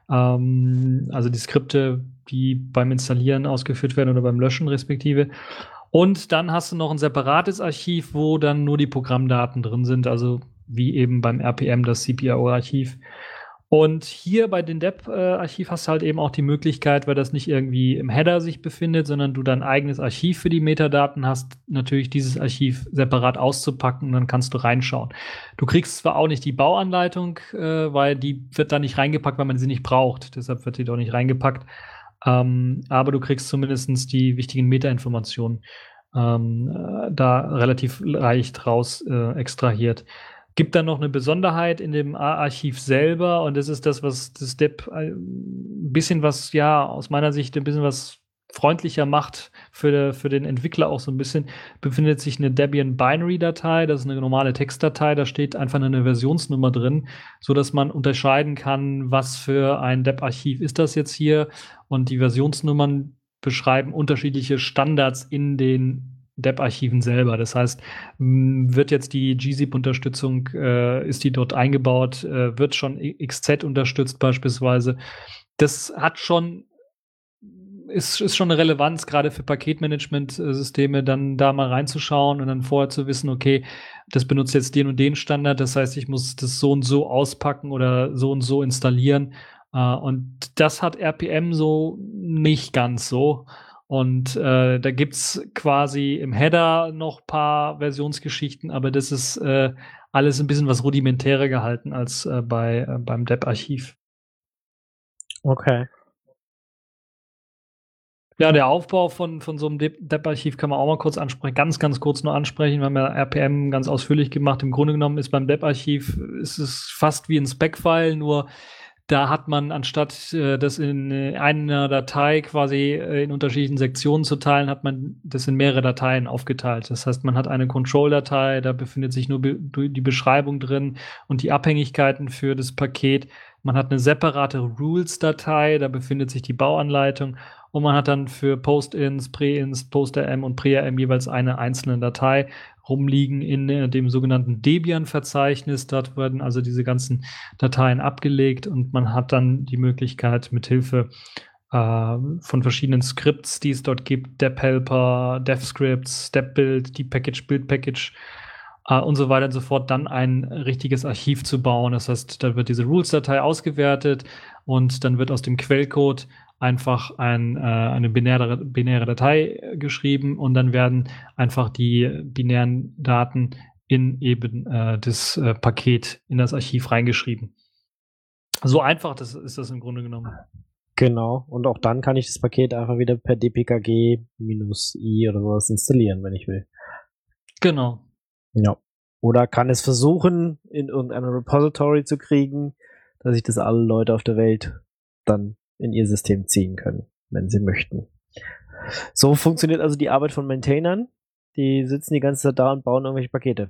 Also die Skripte, die beim Installieren ausgeführt werden oder beim Löschen respektive. Und dann hast du noch ein separates Archiv, wo dann nur die Programmdaten drin sind, also wie eben beim RPM das CPIO-Archiv. Und hier bei den DEP-Archiv hast du halt eben auch die Möglichkeit, weil das nicht irgendwie im Header sich befindet, sondern du dein eigenes Archiv für die Metadaten hast, natürlich dieses Archiv separat auszupacken und dann kannst du reinschauen. Du kriegst zwar auch nicht die Bauanleitung, weil die wird da nicht reingepackt, weil man sie nicht braucht. Deshalb wird die doch nicht reingepackt. Aber du kriegst zumindest die wichtigen Metainformationen da relativ leicht raus extrahiert. Gibt dann noch eine Besonderheit in dem Archiv selber und das ist das, was das DEP ein bisschen was, ja, aus meiner Sicht ein bisschen was freundlicher macht für den Entwickler auch so ein bisschen, befindet sich eine Debian Binary-Datei, das ist eine normale Textdatei, da steht einfach eine Versionsnummer drin, so dass man unterscheiden kann, was für ein DEP-Archiv ist das jetzt hier und die Versionsnummern beschreiben unterschiedliche Standards in den DEP-Archiven selber. Das heißt, wird jetzt die gzip-Unterstützung, ist die dort eingebaut, wird schon XZ unterstützt beispielsweise. Das hat schon, ist schon eine Relevanz, gerade für Paketmanagement-Systeme, dann da mal reinzuschauen und dann vorher zu wissen, okay, das benutzt jetzt den und den Standard, das heißt, ich muss das so und so auspacken oder so und so installieren. Und das hat RPM so nicht ganz so. Und da gibt's quasi im Header noch ein paar Versionsgeschichten, aber das ist alles ein bisschen was rudimentärer gehalten als beim DEP-Archiv. Okay. Ja, der Aufbau von so einem DEP-Archiv kann man auch mal kurz ansprechen, ganz kurz nur ansprechen. Wir haben ja RPM ganz ausführlich gemacht. Im Grunde genommen ist beim DEP-Archiv ist es fast wie ein Spec-File, nur da hat man, anstatt das in einer Datei quasi in unterschiedlichen Sektionen zu teilen, hat man das in mehrere Dateien aufgeteilt. Das heißt, man hat eine Control-Datei, da befindet sich nur die Beschreibung drin und die Abhängigkeiten für das Paket. Man hat eine separate Rules-Datei, da befindet sich die Bauanleitung. Und man hat dann für Post-Inst, Pre-Inst, Post-RM und Pre-RM jeweils eine einzelne Datei rumliegen in dem sogenannten Debian-Verzeichnis. Dort werden also diese ganzen Dateien abgelegt und man hat dann die Möglichkeit, mithilfe von verschiedenen Skripts, die es dort gibt, dep-helper, dev-scripts, dep-build, die Package, build-package und so weiter und so fort, dann ein richtiges Archiv zu bauen. Das heißt, da wird diese Rules-Datei ausgewertet und dann wird aus dem Quellcode einfach eine binäre Datei geschrieben und dann werden einfach die binären Daten in eben das Paket, in das Archiv reingeschrieben. So einfach ist das im Grunde genommen. Genau, und auch dann kann ich das Paket einfach wieder per dpkg-i oder sowas installieren, wenn ich will. Genau. Ja. Oder kann es versuchen, in irgendeinem Repository zu kriegen, dass sich das alle Leute auf der Welt dann in ihr System ziehen können, wenn sie möchten. So funktioniert also die Arbeit von Maintainern. Die sitzen die ganze Zeit da und bauen irgendwelche Pakete.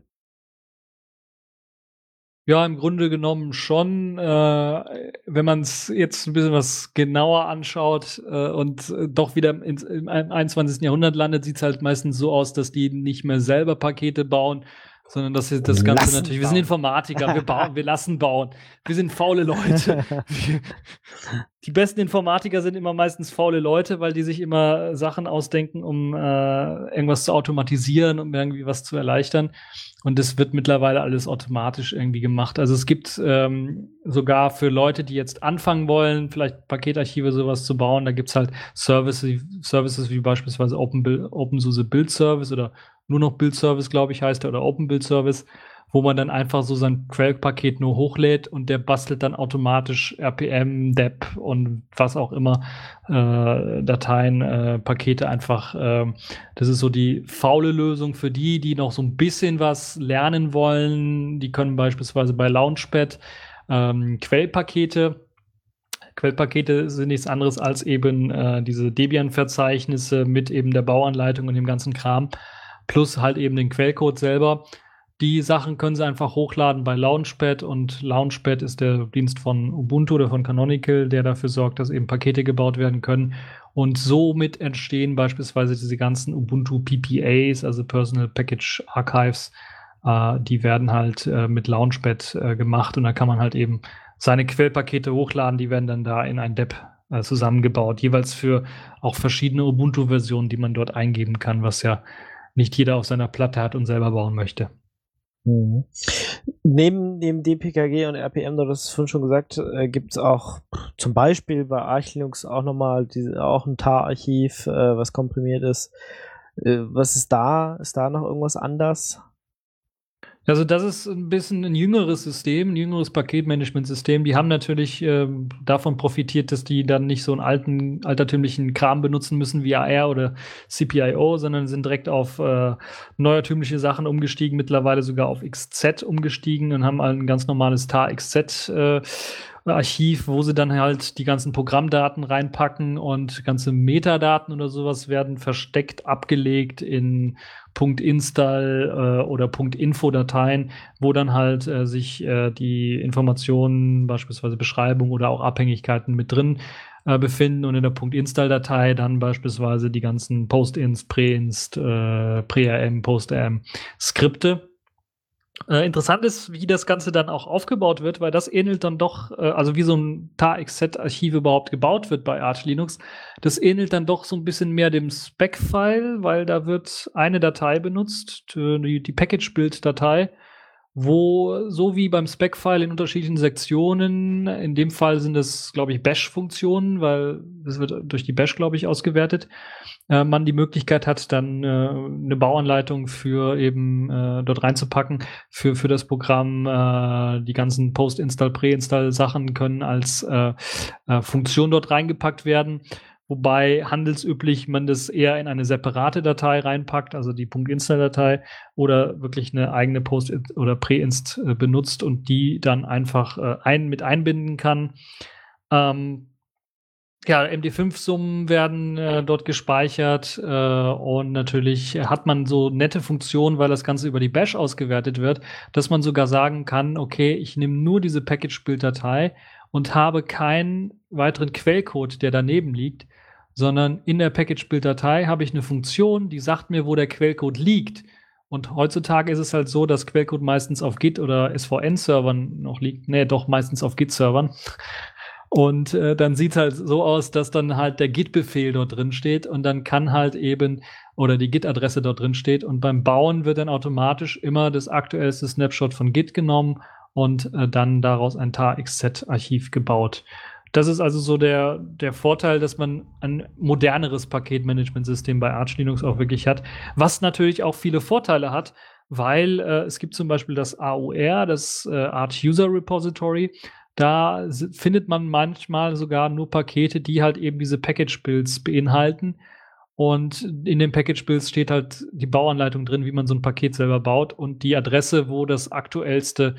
Ja, im Grunde genommen schon. Wenn man es jetzt ein bisschen was genauer anschaut und doch wieder im 21. Jahrhundert landet, sieht es halt meistens so aus, dass die nicht mehr selber Pakete bauen, sondern dass das Ganze natürlich, wir sind Informatiker, wir lassen bauen. Wir sind faule Leute. Die besten Informatiker sind immer meistens faule Leute, weil die sich immer Sachen ausdenken, um irgendwas zu automatisieren, um irgendwie was zu erleichtern. Und das wird mittlerweile alles automatisch irgendwie gemacht. Also es gibt sogar für Leute, die jetzt anfangen wollen, vielleicht Paketarchive sowas zu bauen, da gibt's halt Services wie beispielsweise OpenSUSE Build Service oder nur noch Build Service, glaube ich, heißt der, oder Open Build Service, wo man dann einfach so sein Quellpaket nur hochlädt und der bastelt dann automatisch RPM, DEP und was auch immer Dateien, Pakete einfach. Das ist so die faule Lösung für die noch so ein bisschen was lernen wollen. Die können beispielsweise bei Launchpad Quellpakete Quellpakete sind nichts anderes als eben diese Debian-Verzeichnisse mit eben der Bauanleitung und dem ganzen Kram, plus halt eben den Quellcode selber. Die Sachen können Sie einfach hochladen bei Launchpad, und Launchpad ist der Dienst von Ubuntu oder von Canonical, der dafür sorgt, dass eben Pakete gebaut werden können. Und somit entstehen beispielsweise diese ganzen Ubuntu PPAs, also Personal Package Archives, die werden halt mit Launchpad gemacht, und da kann man halt eben seine Quellpakete hochladen, die werden dann da in ein Deb zusammengebaut, jeweils für auch verschiedene Ubuntu-Versionen, die man dort eingeben kann, was ja nicht jeder auf seiner Platte hat und selber bauen möchte. Mhm. Neben dem DPKG und RPM, du hast es vorhin schon gesagt, gibt es auch zum Beispiel bei Arch Linux auch nochmal auch ein TAR-Archiv, was komprimiert ist. Was ist da? Ist da noch irgendwas anders? Also das ist ein bisschen ein jüngeres System, ein jüngeres Paketmanagementsystem. Die haben natürlich davon profitiert, dass die dann nicht so einen altertümlichen Kram benutzen müssen wie AR oder CPIO, sondern sind direkt auf neuertümliche Sachen umgestiegen, mittlerweile sogar auf XZ umgestiegen und haben ein ganz normales TAR-XZ Archiv, wo sie dann halt die ganzen Programmdaten reinpacken, und ganze Metadaten oder sowas werden versteckt abgelegt in .install oder .info-Dateien, wo dann halt sich die Informationen, beispielsweise Beschreibung oder auch Abhängigkeiten mit drin befinden, und in der .install-Datei dann beispielsweise die ganzen Post-inst, Pre-inst, Pre-rm, Post-rm Skripte. Interessant ist, wie das Ganze dann auch aufgebaut wird, weil das ähnelt dann doch, also wie so ein TAR-XZ-Archiv überhaupt gebaut wird bei Arch Linux, das ähnelt dann doch so ein bisschen mehr dem Spec-File, weil da wird eine Datei benutzt, die Package-Build-Datei, wo so wie beim Spec-File in unterschiedlichen Sektionen, in dem Fall sind es, glaube ich, Bash-Funktionen, weil das wird durch die Bash, glaube ich, ausgewertet, man die Möglichkeit hat, dann eine Bauanleitung für eben dort reinzupacken für das Programm. Die ganzen Post-Install, Pre-Install-Sachen können als Funktion dort reingepackt werden. Wobei handelsüblich man das eher in eine separate Datei reinpackt, also die .install-Datei, oder wirklich eine eigene Post- oder Pre-Inst benutzt und die dann einfach mit einbinden kann. Ja, MD5-Summen werden dort gespeichert, und natürlich hat man so nette Funktionen, weil das Ganze über die Bash ausgewertet wird, dass man sogar sagen kann, okay, ich nehme nur diese Package-Build-Datei und habe keinen weiteren Quellcode, der daneben liegt, sondern in der Package-Build-Datei habe ich eine Funktion, die sagt mir, wo der Quellcode liegt. Und heutzutage ist es halt so, dass Quellcode meistens auf Git oder SVN-Servern noch liegt. Nee, doch meistens auf Git-Servern. Und dann sieht es halt so aus, dass dann halt der Git-Befehl dort drin steht, und dann kann halt eben, oder die Git-Adresse dort drin steht, und beim Bauen wird dann automatisch immer das aktuellste Snapshot von Git genommen und dann daraus ein TAR-XZ-Archiv gebaut. Das ist also so der Vorteil, dass man ein moderneres Paketmanagementsystem bei Arch Linux auch wirklich hat, was natürlich auch viele Vorteile hat, weil es gibt zum Beispiel das AUR, das Arch User Repository. Da findet man manchmal sogar nur Pakete, die halt eben diese Package-Builds beinhalten. Und in den Package-Builds steht halt die Bauanleitung drin, wie man so ein Paket selber baut, und die Adresse, wo der aktuellste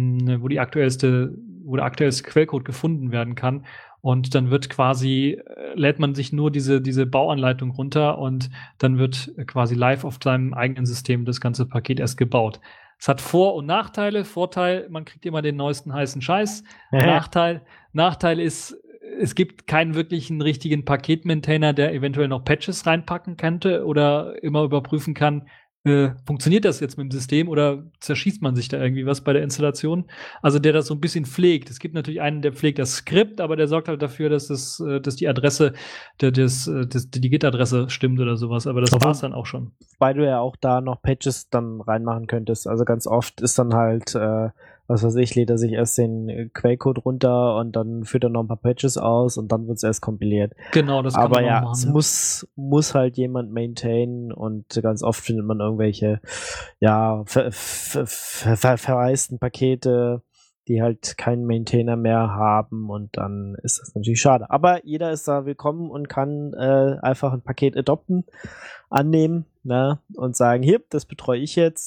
Quellcode gefunden werden kann. Und dann wird quasi, lädt man sich nur diese Bauanleitung runter, und dann wird quasi live auf seinem eigenen System das ganze Paket erst gebaut. Es hat Vor- und Nachteile. Vorteil, man kriegt immer den neuesten heißen Scheiß. Nachteil ist, es gibt keinen wirklichen richtigen Paketmaintainer, der eventuell noch Patches reinpacken könnte oder immer überprüfen kann, funktioniert das jetzt mit dem System oder zerschießt man sich da irgendwie was bei der Installation? Also der das so ein bisschen pflegt. Es gibt natürlich einen, der pflegt das Skript, aber der sorgt halt dafür, dass die Adresse, die Git-Adresse stimmt oder sowas. Aber das war's dann auch schon. Weil du ja auch da noch Patches dann reinmachen könntest. Also ganz oft ist dann halt, was weiß ich, lädt er sich erst den Quellcode runter und dann führt er noch ein paar Patches aus und dann wird es erst kompiliert. Genau, das kann aber man ja, auch machen. es muss halt jemand maintainen, und ganz oft findet man irgendwelche, ja, verwaisten Pakete, die halt keinen Maintainer mehr haben, und dann ist das natürlich schade. Aber jeder ist da willkommen und kann einfach ein Paket adopten, annehmen, ne, und sagen, hier, das betreue ich jetzt.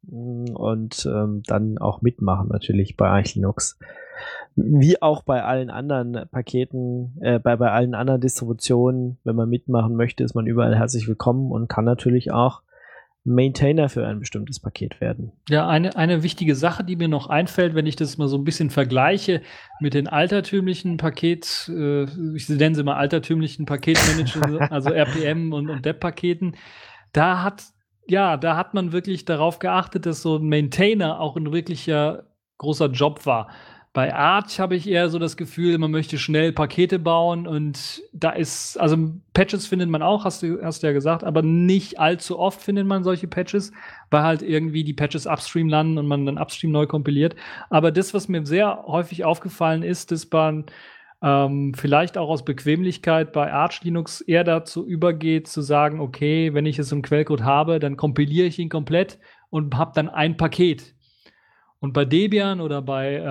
und dann auch mitmachen natürlich bei Arch Linux. Wie auch bei allen anderen Paketen, bei allen anderen Distributionen, wenn man mitmachen möchte, ist man überall herzlich willkommen und kann natürlich auch Maintainer für ein bestimmtes Paket werden. Ja, eine wichtige Sache, die mir noch einfällt, wenn ich das mal so ein bisschen vergleiche mit den altertümlichen ich nenne sie mal altertümlichen Paketmanager, also RPM und DEP-Paketen, da hat man wirklich darauf geachtet, dass so ein Maintainer auch ein wirklicher großer Job war. Bei Arch habe ich eher so das Gefühl, man möchte schnell Pakete bauen und also Patches findet man auch, hast du ja gesagt, aber nicht allzu oft findet man solche Patches, weil halt irgendwie die Patches upstream landen und man dann upstream neu kompiliert. Aber das, was mir sehr häufig aufgefallen ist, dass man vielleicht auch aus Bequemlichkeit bei Arch Linux eher dazu übergeht, zu sagen, okay, wenn ich es im Quellcode habe, dann kompiliere ich ihn komplett und habe dann ein Paket. Und bei Debian oder bei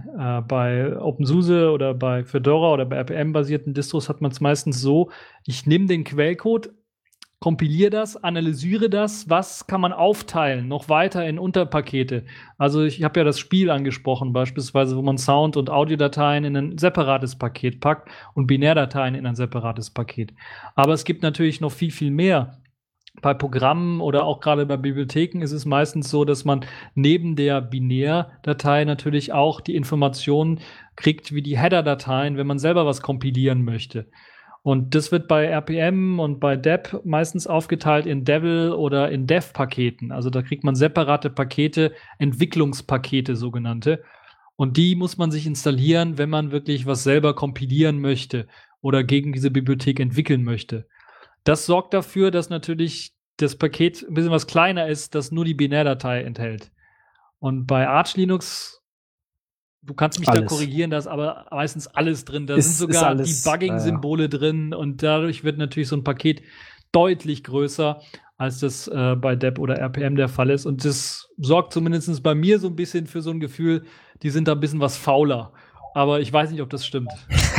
OpenSUSE oder bei Fedora oder bei RPM-basierten Distros hat man es meistens so, ich nehme den Quellcode, kompiliere das, analysiere das, was kann man aufteilen, noch weiter in Unterpakete. Also ich habe ja das Spiel angesprochen, beispielsweise, wo man Sound- und Audiodateien in ein separates Paket packt und Binärdateien in ein separates Paket. Aber es gibt natürlich noch viel, viel mehr. Bei Programmen oder auch gerade bei Bibliotheken ist es meistens so, dass man neben der Binärdatei natürlich auch die Informationen kriegt, wie die Header-Dateien, wenn man selber was kompilieren möchte. Und das wird bei RPM und bei DEP meistens aufgeteilt in Devil oder in Dev-Paketen. Also da kriegt man separate Pakete, Entwicklungspakete sogenannte. Und die muss man sich installieren, wenn man wirklich was selber kompilieren möchte oder gegen diese Bibliothek entwickeln möchte. Das sorgt dafür, dass natürlich das Paket ein bisschen was kleiner ist, das nur die Binärdatei enthält. Und bei Arch Linux, du kannst mich da korrigieren, da ist aber meistens alles drin. Da sind sogar Debugging-Symbole drin und dadurch wird natürlich so ein Paket deutlich größer, als das bei DEP oder RPM der Fall ist. Und das sorgt zumindest bei mir so ein bisschen für so ein Gefühl, die sind da ein bisschen was fauler. Aber ich weiß nicht, ob das stimmt.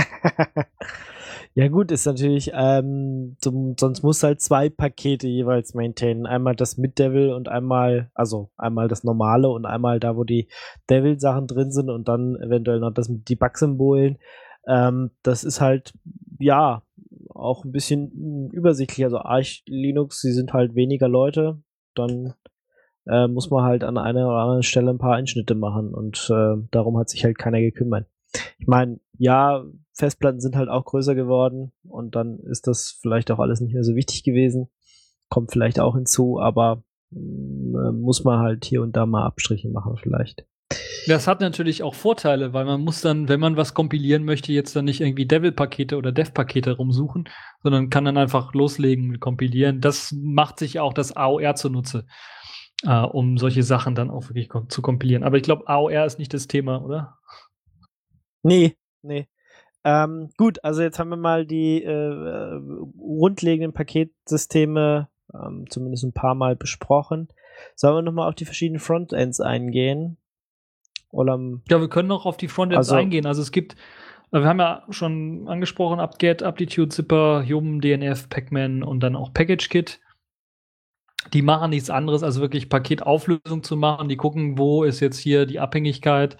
Ja gut, ist natürlich, sonst muss halt 2 Pakete jeweils maintainen. Einmal das mit Devil und einmal das normale und einmal da, wo die Devil-Sachen drin sind und dann eventuell noch das mit Debug-Symbolen. Das ist halt, ja, auch ein bisschen übersichtlich. Also Arch Linux, sie sind halt weniger Leute, dann muss man halt an einer oder anderen Stelle ein paar Einschnitte machen und darum hat sich halt keiner gekümmert. Ich meine, ja, Festplatten sind halt auch größer geworden und dann ist das vielleicht auch alles nicht mehr so wichtig gewesen. Kommt vielleicht auch hinzu, aber muss man halt hier und da mal Abstriche machen vielleicht. Das hat natürlich auch Vorteile, weil man muss dann, wenn man was kompilieren möchte, jetzt dann nicht irgendwie Devil-Pakete oder Dev-Pakete rumsuchen, sondern kann dann einfach loslegen mit Kompilieren. Das macht sich auch das AOR zunutze, um solche Sachen dann auch wirklich zu kompilieren. Aber ich glaube, AOR ist nicht das Thema, oder? Nee. Gut, also jetzt haben wir mal die grundlegenden Paketsysteme zumindest ein paar Mal besprochen. Sollen wir nochmal auf die verschiedenen Frontends eingehen? Oder, ja, wir können noch auf die Frontends eingehen. Also es gibt, wir haben ja schon angesprochen, apt-get, Aptitude, Zipper, Yum, DNF, Pacman und dann auch PackageKit. Die machen nichts anderes, als wirklich Paketauflösung zu machen. Die gucken, wo ist jetzt hier die Abhängigkeit,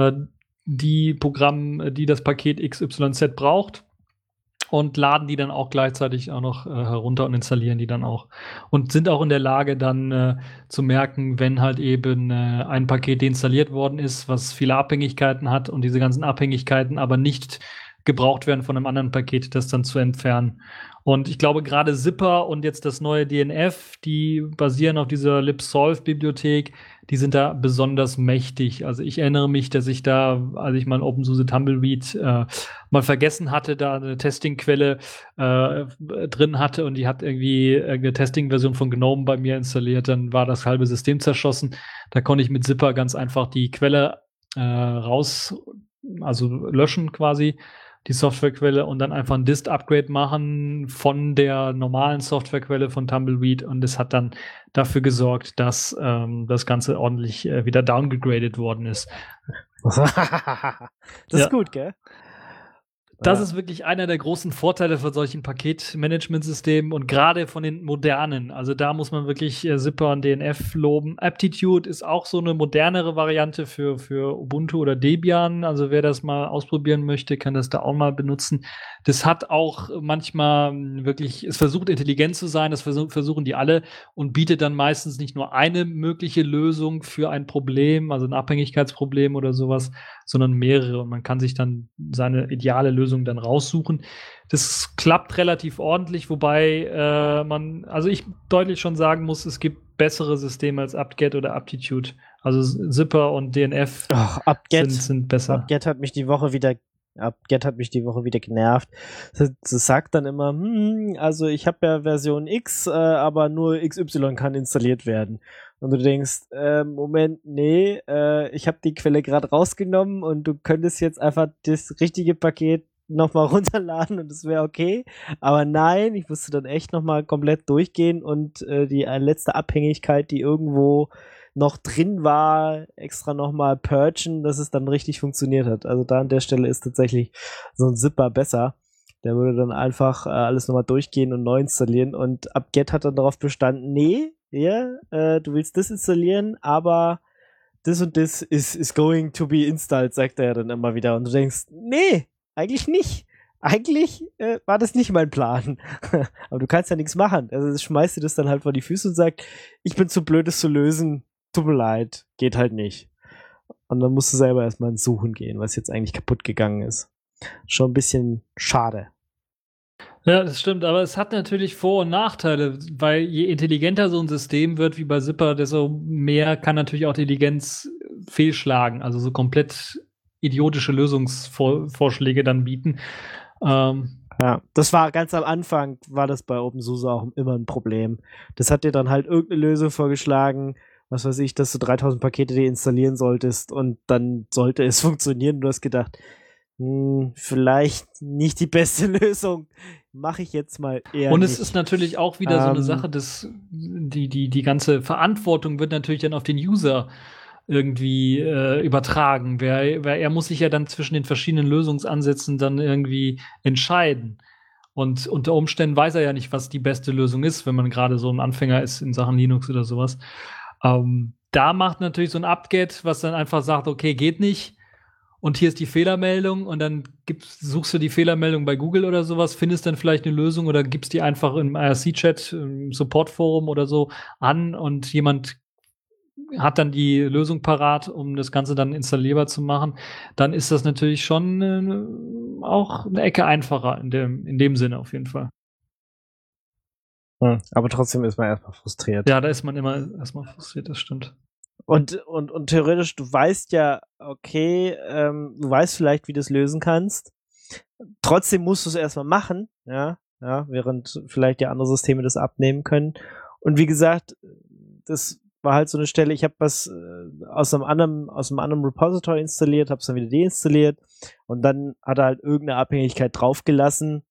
die Programme, die das Paket XYZ braucht und laden die dann auch gleichzeitig auch noch herunter und installieren die dann auch. Und sind auch in der Lage dann zu merken, wenn halt eben ein Paket deinstalliert worden ist, was viele Abhängigkeiten hat und diese ganzen Abhängigkeiten aber nicht gebraucht werden von einem anderen Paket, das dann zu entfernen. Und ich glaube, gerade Zipper und jetzt das neue DNF, die basieren auf dieser libsolve-Bibliothek, die sind da besonders mächtig. Also ich erinnere mich, dass ich da, als ich mal OpenSUSE Tumbleweed mal vergessen hatte, da eine Testingquelle drin hatte und die hat irgendwie eine Testing-Version von GNOME bei mir installiert, dann war das halbe System zerschossen. Da konnte ich mit Zipper ganz einfach die Quelle löschen quasi, die Softwarequelle, und dann einfach ein Dist-Upgrade machen von der normalen Softwarequelle von Tumbleweed, und es hat dann dafür gesorgt, dass das Ganze ordentlich wieder downgegradet worden ist. Das ist gut, gell? Das Ja. ist wirklich einer der großen Vorteile von solchen Paketmanagementsystemen und gerade von den modernen. Also da muss man wirklich Zypper und DNF loben. Aptitude ist auch so eine modernere Variante für Ubuntu oder Debian. Also wer das mal ausprobieren möchte, kann das da auch mal benutzen. Das hat auch manchmal wirklich, es versucht intelligent zu sein, das versuchen die alle und bietet dann meistens nicht nur eine mögliche Lösung für ein Problem, also ein Abhängigkeitsproblem oder sowas, sondern mehrere. Und man kann sich dann seine ideale Lösung dann raussuchen. Das klappt relativ ordentlich, wobei also ich deutlich schon sagen muss, es gibt bessere Systeme als apt-get oder Aptitude. Also Zypper und DNF sind besser. apt-get hat mich die Woche wieder genervt. Das sagt dann immer, also ich habe ja Version X, aber nur XY kann installiert werden. Und du denkst, Moment, nee, ich habe die Quelle gerade rausgenommen und du könntest jetzt einfach das richtige Paket nochmal runterladen und es wäre okay. Aber nein, ich musste dann echt nochmal komplett durchgehen und die letzte Abhängigkeit, die irgendwo noch drin war, extra nochmal purgen, dass es dann richtig funktioniert hat. Also da an der Stelle ist tatsächlich so ein Zypper besser. Der würde dann einfach alles nochmal durchgehen und neu installieren und apt-get hat dann darauf bestanden, nee, du willst das installieren, aber das und das is going to be installed, sagt er ja dann immer wieder. Und du denkst, nee, eigentlich nicht. Eigentlich war das nicht mein Plan. Aber du kannst ja nichts machen. Also schmeißt dir das dann halt vor die Füße und sagt, ich bin zu blöd, das zu lösen. Tut mir leid, geht halt nicht. Und dann musst du selber erstmal ins Suchen gehen, was jetzt eigentlich kaputt gegangen ist. Schon ein bisschen schade. Ja, das stimmt, aber es hat natürlich Vor- und Nachteile, weil je intelligenter so ein System wird wie bei Zypper, desto mehr kann natürlich auch die Intelligenz fehlschlagen, also so komplett idiotische Lösungsvorschläge dann bieten. Ja, das war ganz am Anfang, war das bei OpenSUSE auch immer ein Problem. Das hat dir dann halt irgendeine Lösung vorgeschlagen, was weiß ich, dass du 3000 Pakete dir installieren solltest und dann sollte es funktionieren. Du hast gedacht, vielleicht nicht die beste Lösung, mache ich jetzt mal eher Und nicht. es ist natürlich auch wieder so eine Sache, dass die ganze Verantwortung wird natürlich dann auf den User irgendwie übertragen. Er muss sich ja dann zwischen den verschiedenen Lösungsansätzen dann irgendwie entscheiden. Und unter Umständen weiß er ja nicht, was die beste Lösung ist, wenn man gerade so ein Anfänger ist in Sachen Linux oder sowas. Da macht natürlich so ein apt-get, was dann einfach sagt, okay, geht nicht. Und hier ist die Fehlermeldung und dann suchst du die Fehlermeldung bei Google oder sowas, findest dann vielleicht eine Lösung oder gibst die einfach im IRC-Chat, im Support-Forum oder so an und jemand hat dann die Lösung parat, um das Ganze dann installierbar zu machen, dann ist das natürlich schon auch eine Ecke einfacher in dem Sinne auf jeden Fall. Aber trotzdem ist man erstmal frustriert. Ja, da ist man immer erstmal frustriert, das stimmt. Und theoretisch, du weißt ja, okay, du weißt vielleicht, wie du es lösen kannst. Trotzdem musst du es erstmal machen, ja, während vielleicht ja andere Systeme das abnehmen können. Und wie gesagt, das war halt so eine Stelle, ich habe was aus einem anderen Repository installiert, habe es dann wieder deinstalliert und dann hat er halt irgendeine Abhängigkeit draufgelassen,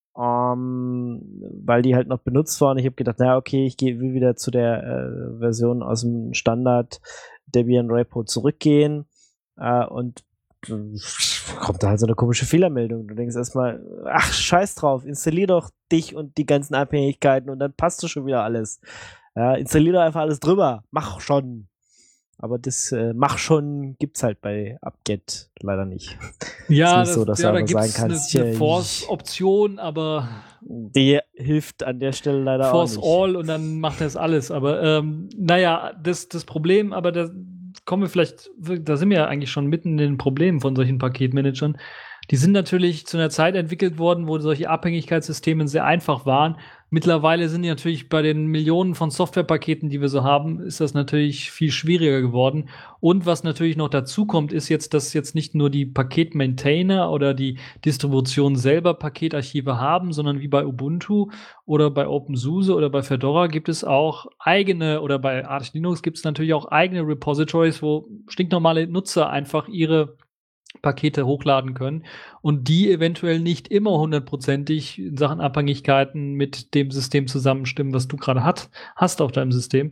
weil die halt noch benutzt war und ich habe gedacht, naja, okay, ich will wieder zu der Version aus dem Standard Debian Repo zurückgehen und kommt da halt so eine komische Fehlermeldung. Du denkst erstmal, ach, scheiß drauf, installier doch dich und die ganzen Abhängigkeiten und dann passt doch schon wieder alles. Ja, installier doch einfach alles drüber. Mach schon. Aber das Mach schon gibt's halt bei apt-get leider nicht. Ja, ist nicht so, dass da du gibt sagen kannst, es eine Force-Option, aber die hilft an der Stelle leider Force auch nicht. All und dann macht er es alles. Aber naja, das Problem, aber da kommen wir vielleicht, da sind wir ja eigentlich schon mitten in den Problemen von solchen Paketmanagern. Die sind natürlich zu einer Zeit entwickelt worden, wo solche Abhängigkeitssysteme sehr einfach waren. Mittlerweile sind die natürlich bei den Millionen von Softwarepaketen, die wir so haben, ist das natürlich viel schwieriger geworden. Und was natürlich noch dazu kommt, ist jetzt, dass jetzt nicht nur die Paketmaintainer oder die Distribution selber Paketarchive haben, sondern wie bei Ubuntu oder bei OpenSUSE oder bei Fedora gibt es auch eigene, oder bei Arch Linux gibt es natürlich auch eigene Repositories, wo stinknormale Nutzer einfach ihre Pakete hochladen können und die eventuell nicht immer hundertprozentig in Sachen Abhängigkeiten mit dem System zusammenstimmen, was du gerade hast auf deinem System.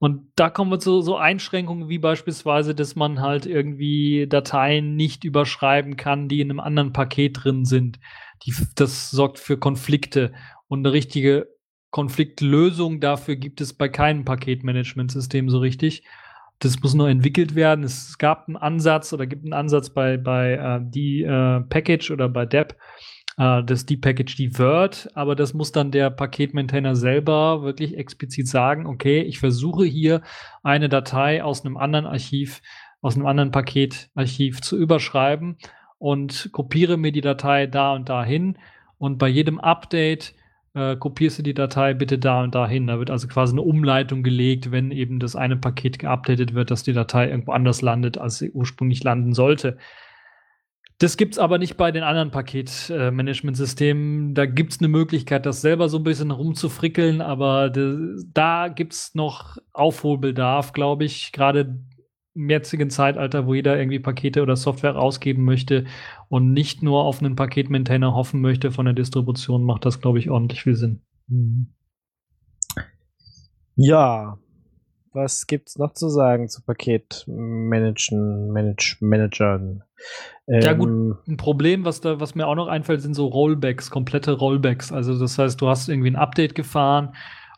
Und da kommen wir zu so Einschränkungen wie beispielsweise, dass man halt irgendwie Dateien nicht überschreiben kann, die in einem anderen Paket drin sind. Das sorgt für Konflikte. Und eine richtige Konfliktlösung dafür gibt es bei keinem Paketmanagementsystem so richtig. Das muss noch entwickelt werden. Es gab einen Ansatz oder gibt einen Ansatz bei Package oder bei Deb, das Package Divert, aber das muss dann der Paketmaintainer selber wirklich explizit sagen, okay, ich versuche hier eine Datei aus einem anderen Archiv, aus einem anderen Paketarchiv zu überschreiben und kopiere mir die Datei da und dahin und bei jedem Update kopierst du die Datei bitte da und dahin. Da wird also quasi eine Umleitung gelegt, wenn eben das eine Paket geupdatet wird, dass die Datei irgendwo anders landet, als sie ursprünglich landen sollte. Das gibt's aber nicht bei den anderen Paketmanagementsystemen. Da gibt's eine Möglichkeit, das selber so ein bisschen rumzufrickeln, aber da gibt's noch Aufholbedarf, glaube ich, gerade im jetzigen Zeitalter, wo jeder irgendwie Pakete oder Software rausgeben möchte und nicht nur auf einen Paketmaintainer hoffen möchte von der Distribution, macht das, glaube ich, ordentlich viel Sinn. Ja, was gibt's noch zu sagen zu Managern? Ja gut, ein Problem, was mir auch noch einfällt, sind so Rollbacks, komplette Rollbacks. Also das heißt, du hast irgendwie ein Update gefahren,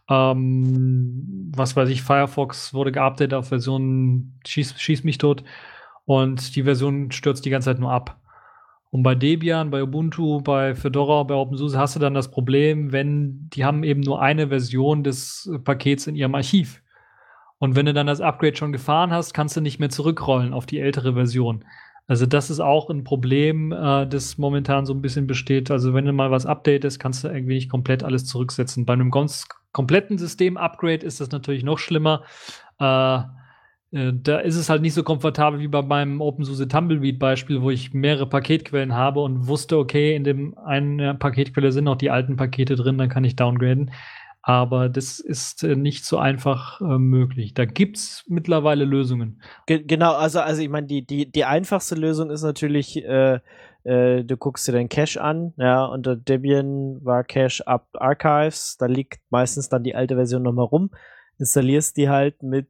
was weiß ich, Firefox wurde geupdatet auf Version schieß mich tot und die Version stürzt die ganze Zeit nur ab. Und bei Debian, bei Ubuntu, bei Fedora, bei OpenSUSE hast du dann das Problem, wenn die haben eben nur eine Version des Pakets in ihrem Archiv. Und wenn du dann das Upgrade schon gefahren hast, kannst du nicht mehr zurückrollen auf die ältere Version. Also das ist auch ein Problem, das momentan so ein bisschen besteht. Also wenn du mal was updatest, kannst du irgendwie nicht komplett alles zurücksetzen. Bei einem ganz kompletten System-Upgrade ist das natürlich noch schlimmer. Da ist es halt nicht so komfortabel wie bei meinem OpenSUSE Tumbleweed-Beispiel, wo ich mehrere Paketquellen habe und wusste, okay, in dem einen Paketquelle sind noch die alten Pakete drin, dann kann ich downgraden. Aber das ist nicht so einfach möglich. Da gibt's mittlerweile Lösungen. Genau, also ich meine, die einfachste Lösung ist natürlich, du guckst dir deinen Cache an, ja, unter Debian war Cache up Archives, da liegt meistens dann die alte Version nochmal rum, installierst die halt mit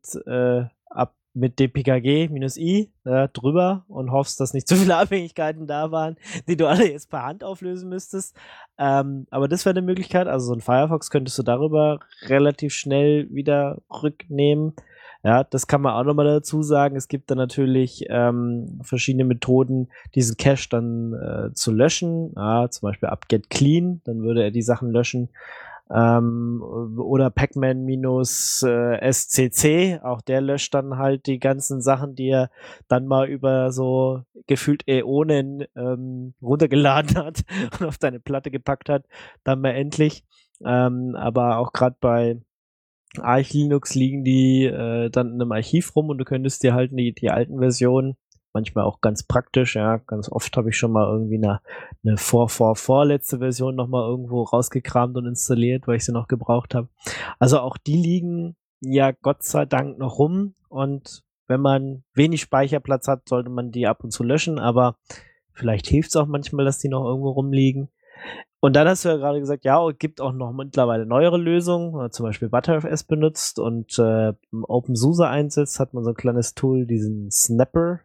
dpkg-i drüber und hoffst, dass nicht zu viele Abhängigkeiten da waren, die du alle jetzt per Hand auflösen müsstest. Aber das wäre eine Möglichkeit. Also so ein Firefox könntest du darüber relativ schnell wieder rücknehmen. Ja, das kann man auch nochmal dazu sagen. Es gibt da natürlich verschiedene Methoden, diesen Cache dann zu löschen. Ja, zum Beispiel apt-get clean, dann würde er die Sachen löschen. Oder pacman-scc, auch der löscht dann halt die ganzen Sachen, die er dann mal über so gefühlt Äonen runtergeladen hat und auf deine Platte gepackt hat, dann mal endlich. Aber auch gerade bei Arch Linux liegen die dann in einem Archiv rum und du könntest dir halt die alten Versionen, manchmal auch ganz praktisch, ja, ganz oft habe ich schon mal irgendwie eine vorletzte Version nochmal irgendwo rausgekramt und installiert, weil ich sie noch gebraucht habe. Also auch die liegen ja Gott sei Dank noch rum und wenn man wenig Speicherplatz hat, sollte man die ab und zu löschen, aber vielleicht hilft es auch manchmal, dass die noch irgendwo rumliegen. Und dann hast du ja gerade gesagt, ja, es gibt auch noch mittlerweile neuere Lösungen, zum Beispiel ButterFS benutzt und OpenSUSE einsetzt, hat man so ein kleines Tool, diesen Snapper.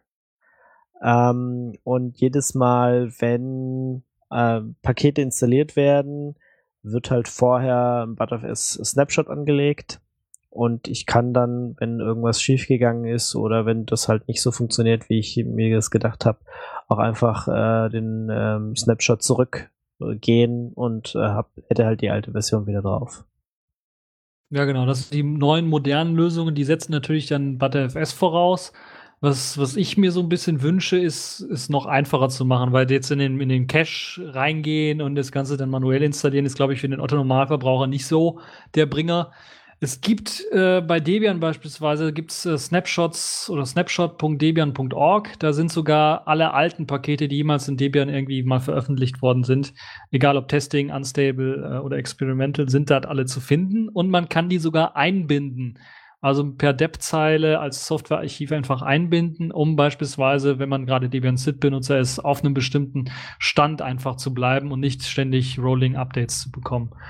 Und jedes Mal, wenn Pakete installiert werden, wird halt vorher ein ButterFS Snapshot angelegt und ich kann dann, wenn irgendwas schiefgegangen ist oder wenn das halt nicht so funktioniert, wie ich mir das gedacht habe, auch einfach den Snapshot zurückgehen und hätte halt die alte Version wieder drauf. Ja, genau. Das sind die neuen modernen Lösungen, die setzen natürlich dann ButterFS voraus. Was ich mir so ein bisschen wünsche, ist noch einfacher zu machen, weil jetzt in den Cache reingehen und das Ganze dann manuell installieren, ist, glaube ich, für den Otto-Normalverbraucher nicht so der Bringer. Es gibt bei Debian beispielsweise gibt's Snapshots oder snapshot.debian.org. Da sind sogar alle alten Pakete, die jemals in Debian irgendwie mal veröffentlicht worden sind, egal ob Testing, Unstable oder Experimental, sind dort alle zu finden und man kann die sogar einbinden. Also per Deb-Zeile als Softwarearchiv einfach einbinden, um beispielsweise, wenn man gerade Debian-SID-Benutzer ist, auf einem bestimmten Stand einfach zu bleiben und nicht ständig Rolling Updates zu bekommen.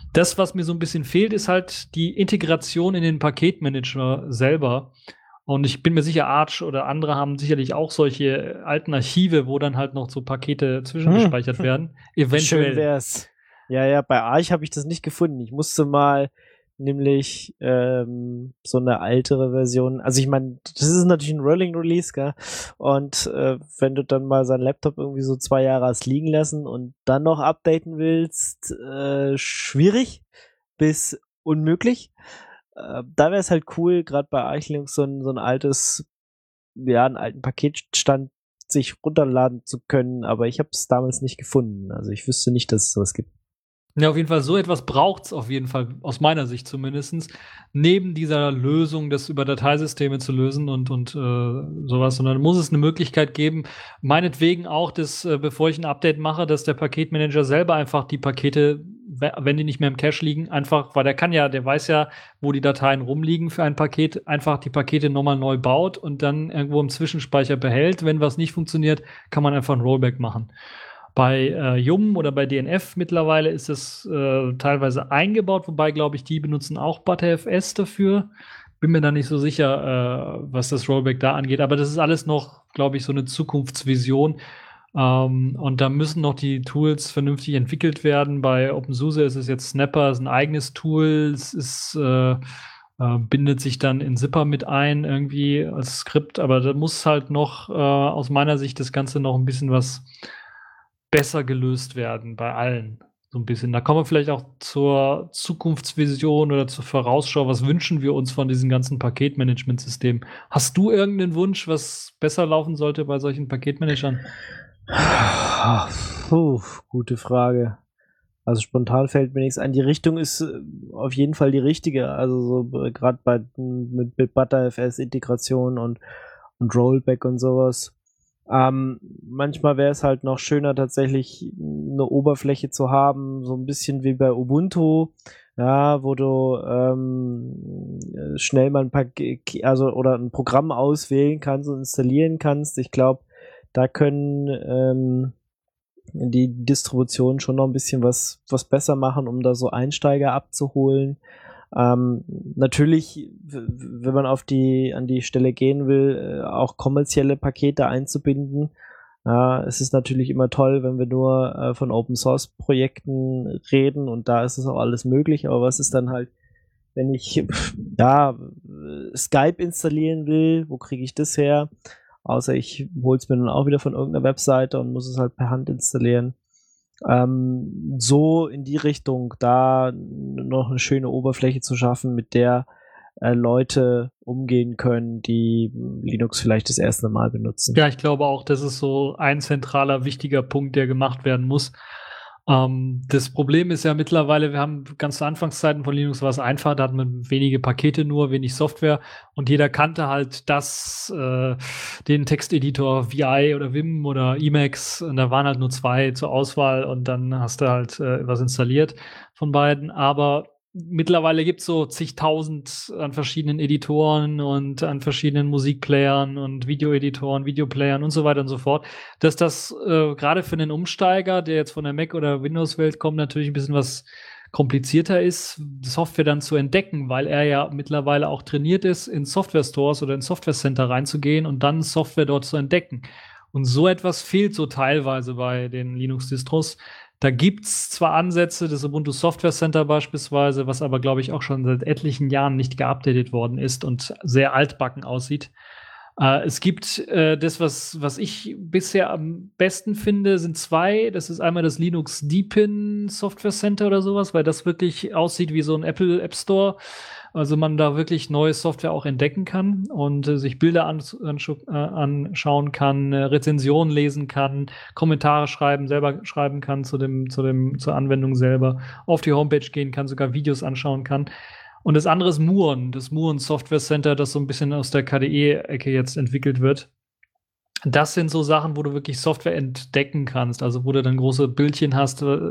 Das, was mir so ein bisschen fehlt, ist halt die Integration in den Paketmanager selber. Und ich bin mir sicher, Arch oder andere haben sicherlich auch solche alten Archive, wo dann halt noch so Pakete zwischengespeichert werden. Schön Eventuell. wär's. Ja, bei Arch habe ich das nicht gefunden. Ich musste mal nämlich so eine ältere Version, also ich meine, das ist natürlich ein Rolling Release, gell? Und wenn du dann mal seinen Laptop irgendwie so 2 Jahre hast liegen lassen und dann noch updaten willst, schwierig bis unmöglich. Da wäre es halt cool, gerade bei Arch Linux so ein altes, ja, einen alten Paketstand sich runterladen zu können, aber ich habe es damals nicht gefunden. Also ich wüsste nicht, dass es sowas gibt. Ja, auf jeden Fall, so etwas braucht's auf jeden Fall, aus meiner Sicht zumindest, neben dieser Lösung, das über Dateisysteme zu lösen und sowas, sondern muss es eine Möglichkeit geben, meinetwegen auch, dass, bevor ich ein Update mache, dass der Paketmanager selber einfach die Pakete, wenn die nicht mehr im Cache liegen, einfach, weil der weiß ja, wo die Dateien rumliegen für ein Paket, einfach die Pakete nochmal neu baut und dann irgendwo im Zwischenspeicher behält. Wenn was nicht funktioniert, kann man einfach ein Rollback machen. Bei Yum oder bei DNF mittlerweile ist es teilweise eingebaut, wobei, glaube ich, die benutzen auch ButterFS dafür. Bin mir da nicht so sicher, was das Rollback da angeht. Aber das ist alles noch, glaube ich, so eine Zukunftsvision. Und da müssen noch die Tools vernünftig entwickelt werden. Bei OpenSUSE ist es jetzt Snapper, ist ein eigenes Tool. Es ist bindet sich dann in Zipper mit ein, irgendwie als Skript. Aber da muss halt noch aus meiner Sicht das Ganze noch ein bisschen was besser gelöst werden bei allen. So ein bisschen. Da kommen wir vielleicht auch zur Zukunftsvision oder zur Vorausschau. Was wünschen wir uns von diesem ganzen Paketmanagement-System? Hast du irgendeinen Wunsch, was besser laufen sollte bei solchen Paketmanagern? Gute Frage. Also spontan fällt mir nichts ein. Die Richtung ist auf jeden Fall die richtige. Also so gerade mit ButterFS-Integration und Rollback und sowas. Manchmal wäre es halt noch schöner, tatsächlich eine Oberfläche zu haben, so ein bisschen wie bei Ubuntu, ja, wo du schnell mal ein Paket, also oder ein Programm auswählen kannst und installieren kannst. Ich glaube, da können die Distributionen schon noch ein bisschen was besser machen, um da so Einsteiger abzuholen. Natürlich, wenn man an die Stelle gehen will, auch kommerzielle Pakete einzubinden. Es ist natürlich immer toll, wenn wir nur von Open Source Projekten reden und da ist es auch alles möglich, aber was ist dann halt, wenn ich Skype installieren will, wo kriege ich das her? Außer ich hole es mir dann auch wieder von irgendeiner Webseite und muss es halt per Hand installieren. So in die Richtung, da noch eine schöne Oberfläche zu schaffen, mit der Leute umgehen können, die Linux vielleicht das erste Mal benutzen. Ja, ich glaube auch, das ist so ein zentraler, wichtiger Punkt, der gemacht werden muss. Das Problem ist ja mittlerweile, wir haben ganz zu Anfangszeiten von Linux war es einfach, da hat man wenige Pakete nur, wenig Software und jeder kannte halt den Texteditor VI oder Vim oder Emacs und da waren halt nur 2 zur Auswahl und dann hast du halt was installiert von beiden, aber mittlerweile gibt es so zigtausend an verschiedenen Editoren und an verschiedenen Musikplayern und Videoeditoren, Videoplayern und so weiter und so fort, dass das gerade für einen Umsteiger, der jetzt von der Mac- oder Windows-Welt kommt, natürlich ein bisschen was komplizierter ist, Software dann zu entdecken, weil er ja mittlerweile auch trainiert ist, in Software-Stores oder in Software-Center reinzugehen und dann Software dort zu entdecken. Und so etwas fehlt so teilweise bei den Linux-Distros. Da gibt's zwar Ansätze, das Ubuntu Software Center beispielsweise, was aber, glaube ich, auch schon seit etlichen Jahren nicht geupdatet worden ist und sehr altbacken aussieht. Es gibt das, was ich bisher am besten finde, sind 2. Das ist einmal das Linux Deepin Software Center oder sowas, weil das wirklich aussieht wie so ein Apple App Store. Also man da wirklich neue Software auch entdecken kann und sich Bilder anschauen kann, Rezensionen lesen kann, Kommentare selber schreiben kann zur Anwendung selber, auf die Homepage gehen kann, sogar Videos anschauen kann. Und das andere ist Muon, das Muon Software Center, das so ein bisschen aus der KDE-Ecke jetzt entwickelt wird. Das sind so Sachen, wo du wirklich Software entdecken kannst, also wo du dann große Bildchen hast,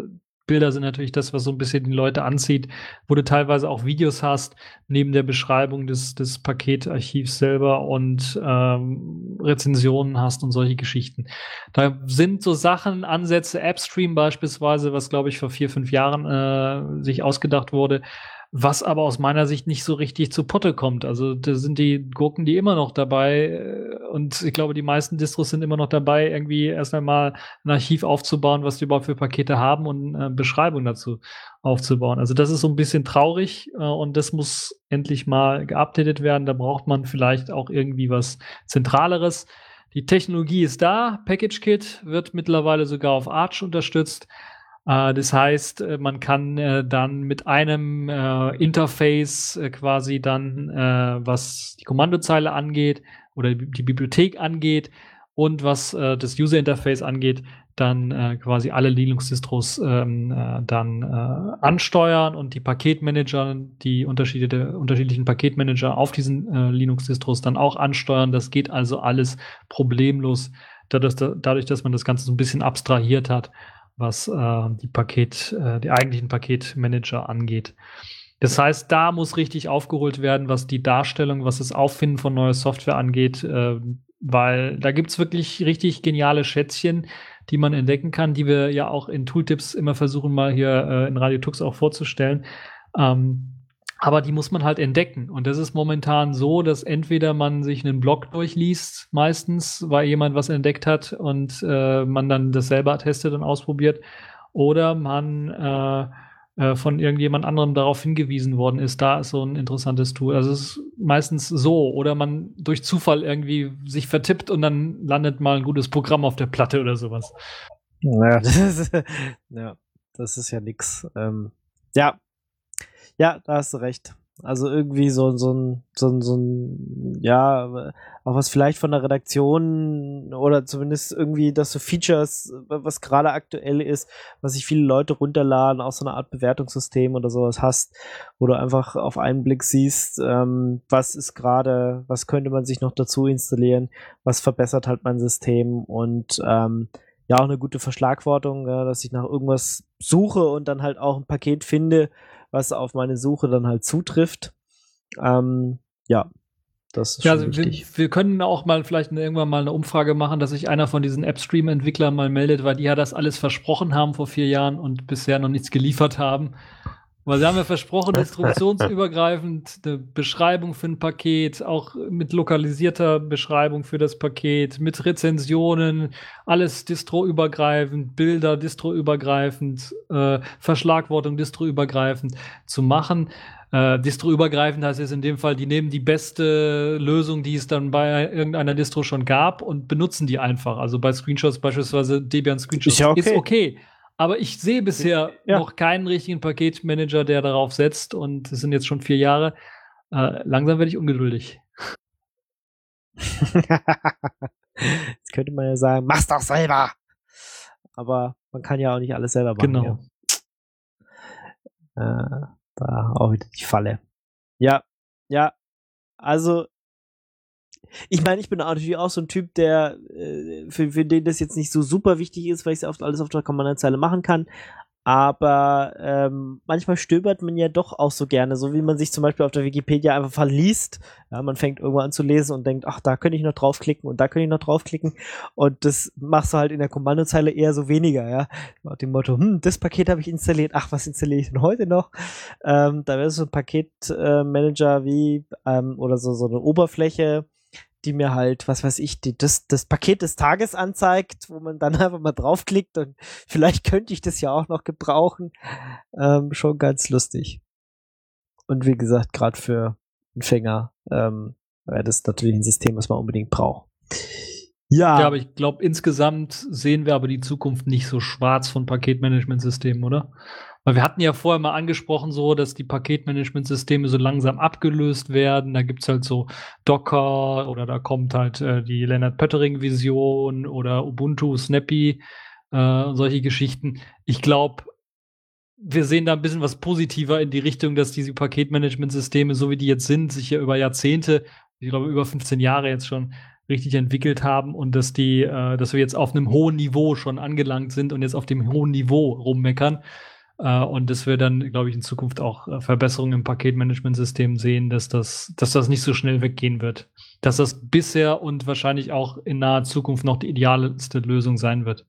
Bilder sind natürlich das, was so ein bisschen die Leute anzieht, wo du teilweise auch Videos hast, neben der Beschreibung des Paketarchivs selber und Rezensionen hast und solche Geschichten. Da sind so Sachen, Ansätze, AppStream beispielsweise, was, glaube ich, vor 4, 5 Jahren sich ausgedacht wurde, was aber aus meiner Sicht nicht so richtig zu Potte kommt. Also da sind die Gurken, die immer noch dabei und ich glaube, die meisten Distros sind immer noch dabei, irgendwie erst einmal ein Archiv aufzubauen, was die überhaupt für Pakete haben und Beschreibung dazu aufzubauen. Also das ist so ein bisschen traurig und das muss endlich mal geupdatet werden. Da braucht man vielleicht auch irgendwie was Zentraleres. Die Technologie ist da. PackageKit wird mittlerweile sogar auf Arch unterstützt. Das heißt, man kann dann mit einem Interface quasi dann, was die Kommandozeile angeht oder die Bibliothek angeht und was das User-Interface angeht, dann quasi alle Linux-Distros dann ansteuern und die Paketmanager, die unterschiedlichen Paketmanager auf diesen Linux-Distros dann auch ansteuern. Das geht also alles problemlos, dadurch, dass man das Ganze so ein bisschen abstrahiert hat, was die eigentlichen Paketmanager angeht. Das heißt, da muss richtig aufgeholt werden, was die Darstellung, was das Auffinden von neuer Software angeht, weil da gibt's wirklich richtig geniale Schätzchen, die man entdecken kann, die wir ja auch in Tooltips immer versuchen, mal hier in Radio Tux auch vorzustellen. Aber die muss man halt entdecken. Und das ist momentan so, dass entweder man sich einen Blog durchliest, meistens, weil jemand was entdeckt hat und man dann das selber testet und ausprobiert, oder man von irgendjemand anderem darauf hingewiesen worden ist, da ist so ein interessantes Tool. Also es ist meistens so. Oder man durch Zufall irgendwie sich vertippt und dann landet mal ein gutes Programm auf der Platte oder sowas. Ja, das ist ja nix. Ja, da hast du recht. Also irgendwie so ein, ja, auch was vielleicht von der Redaktion oder zumindest irgendwie, dass so Features, was gerade aktuell ist, was sich viele Leute runterladen, auch so eine Art Bewertungssystem oder sowas hast, wo du einfach auf einen Blick siehst, was könnte man sich noch dazu installieren, was verbessert halt mein System und ja, auch eine gute Verschlagwortung, ja, dass ich nach irgendwas suche und dann halt auch ein Paket finde, was auf meine Suche dann halt zutrifft. Ja, das ist schon also wichtig. wir können auch mal vielleicht irgendwann mal eine Umfrage machen, dass sich einer von diesen AppStream-Entwicklern mal meldet, weil die ja das alles versprochen haben vor 4 Jahren und bisher noch nichts geliefert haben. Weil sie haben ja versprochen, instruktionsübergreifend eine Beschreibung für ein Paket, auch mit lokalisierter Beschreibung für das Paket, mit Rezensionen, alles distroübergreifend, Bilder distroübergreifend, Verschlagwortung distroübergreifend zu machen. Distroübergreifend heißt jetzt in dem Fall, die nehmen die beste Lösung, die es dann bei irgendeiner Distro schon gab und benutzen die einfach. Also bei Screenshots beispielsweise Debian Screenshots ist okay. Aber ich sehe bisher noch keinen richtigen Paketmanager, der darauf setzt. Und es sind jetzt schon 4 Jahre. Langsam werde ich ungeduldig. Jetzt könnte man ja sagen, mach's doch selber. Aber man kann ja auch nicht alles selber machen. Genau. Ja. Da auch wieder die Falle. Ja. Also ich meine, ich bin natürlich auch so ein Typ, der für den das jetzt nicht so super wichtig ist, weil ich es alles auf der Kommandozeile machen kann. Aber manchmal stöbert man ja doch auch so gerne, so wie man sich zum Beispiel auf der Wikipedia einfach verliest. Ja, man fängt irgendwo an zu lesen und denkt, ach, da könnte ich noch draufklicken und da könnte ich noch draufklicken. Und das machst du halt in der Kommandozeile eher so weniger, ja. Nach dem Motto, das Paket habe ich installiert, ach, was installiere ich denn heute noch? Da wäre so ein Paketmanager wie oder so eine Oberfläche, die mir halt, was weiß ich, das Paket des Tages anzeigt, wo man dann einfach mal draufklickt und vielleicht könnte ich das ja auch noch gebrauchen. Schon ganz lustig. Und wie gesagt, gerade für Empfänger wäre das natürlich ein System, was man unbedingt braucht. Ja, aber ich glaube, insgesamt sehen wir aber die Zukunft nicht so schwarz von Paketmanagementsystemen, oder? Weil wir hatten ja vorher mal angesprochen, so, dass die Paketmanagementsysteme so langsam abgelöst werden. Da gibt's halt so Docker oder da kommt halt die Leonard Pöttering-Vision oder Ubuntu, Snappy, solche Geschichten. Ich glaube, wir sehen da ein bisschen was positiver in die Richtung, dass diese Paketmanagementsysteme, so wie die jetzt sind, sich ja über Jahrzehnte, ich glaube über 15 Jahre jetzt schon richtig entwickelt haben und dass wir jetzt auf einem hohen Niveau schon angelangt sind und jetzt auf dem hohen Niveau rummeckern. Und dass wir dann, glaube ich, in Zukunft auch Verbesserungen im Paketmanagementsystem sehen, dass das nicht so schnell weggehen wird. Dass das bisher und wahrscheinlich auch in naher Zukunft noch die idealste Lösung sein wird.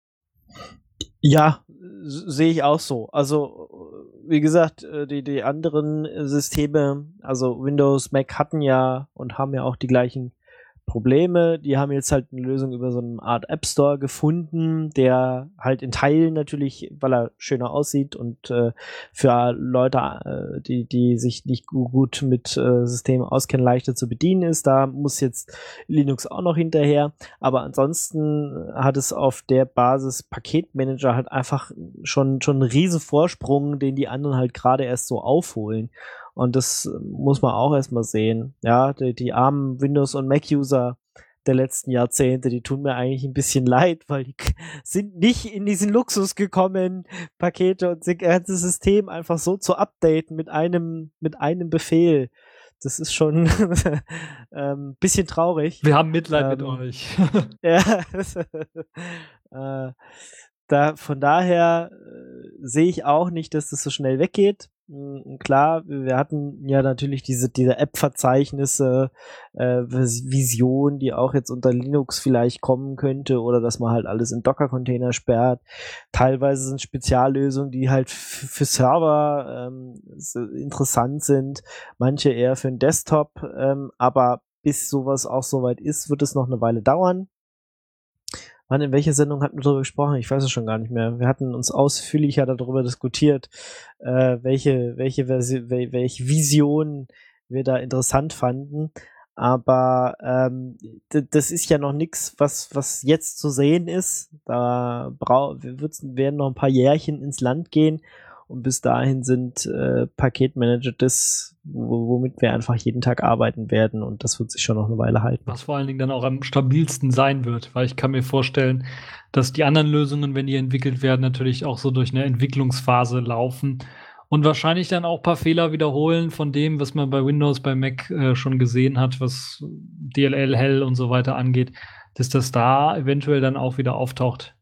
Ja, sehe ich auch so. Also, wie gesagt, die anderen Systeme, also Windows, Mac hatten ja und haben ja auch die gleichen Probleme. Die haben jetzt halt eine Lösung über so eine Art App Store gefunden, der halt in Teilen natürlich, weil er schöner aussieht und für Leute, die sich nicht gut mit Systemen auskennen, leichter zu bedienen ist. Da muss jetzt Linux auch noch hinterher. Aber ansonsten hat es auf der Basis Paketmanager halt einfach schon einen riesen Vorsprung, den die anderen halt gerade erst so aufholen. Und das muss man auch erstmal sehen. Ja, die armen Windows- und Mac-User der letzten Jahrzehnte, die tun mir eigentlich ein bisschen leid, weil die sind nicht in diesen Luxus gekommen, Pakete und das ganze System einfach so zu updaten mit einem Befehl. Das ist schon bisschen traurig. Wir haben Mitleid mit euch. Ja, von daher sehe ich auch nicht, dass das so schnell weggeht. Klar, wir hatten ja natürlich diese App-Verzeichnisse, Vision, die auch jetzt unter Linux vielleicht kommen könnte, oder dass man halt alles in Docker-Container sperrt. Teilweise sind Speziallösungen, die halt für Server interessant sind, manche eher für den Desktop, aber bis sowas auch soweit ist, wird es noch eine Weile dauern. Wann, in welcher Sendung hatten wir darüber gesprochen? Ich weiß es schon gar nicht mehr. Wir hatten uns ausführlicher darüber diskutiert, welche Vision wir da interessant fanden. Aber das ist ja noch nichts, was jetzt zu sehen ist. Da werden noch ein paar Jährchen ins Land gehen. Und bis dahin sind Paketmanager das, womit wir einfach jeden Tag arbeiten werden. Und das wird sich schon noch eine Weile halten. Was vor allen Dingen dann auch am stabilsten sein wird. Weil ich kann mir vorstellen, dass die anderen Lösungen, wenn die entwickelt werden, natürlich auch so durch eine Entwicklungsphase laufen. Und wahrscheinlich dann auch ein paar Fehler wiederholen von dem, was man bei Windows, bei Mac schon gesehen hat, was DLL, Hell und so weiter angeht. Dass das da eventuell dann auch wieder auftaucht.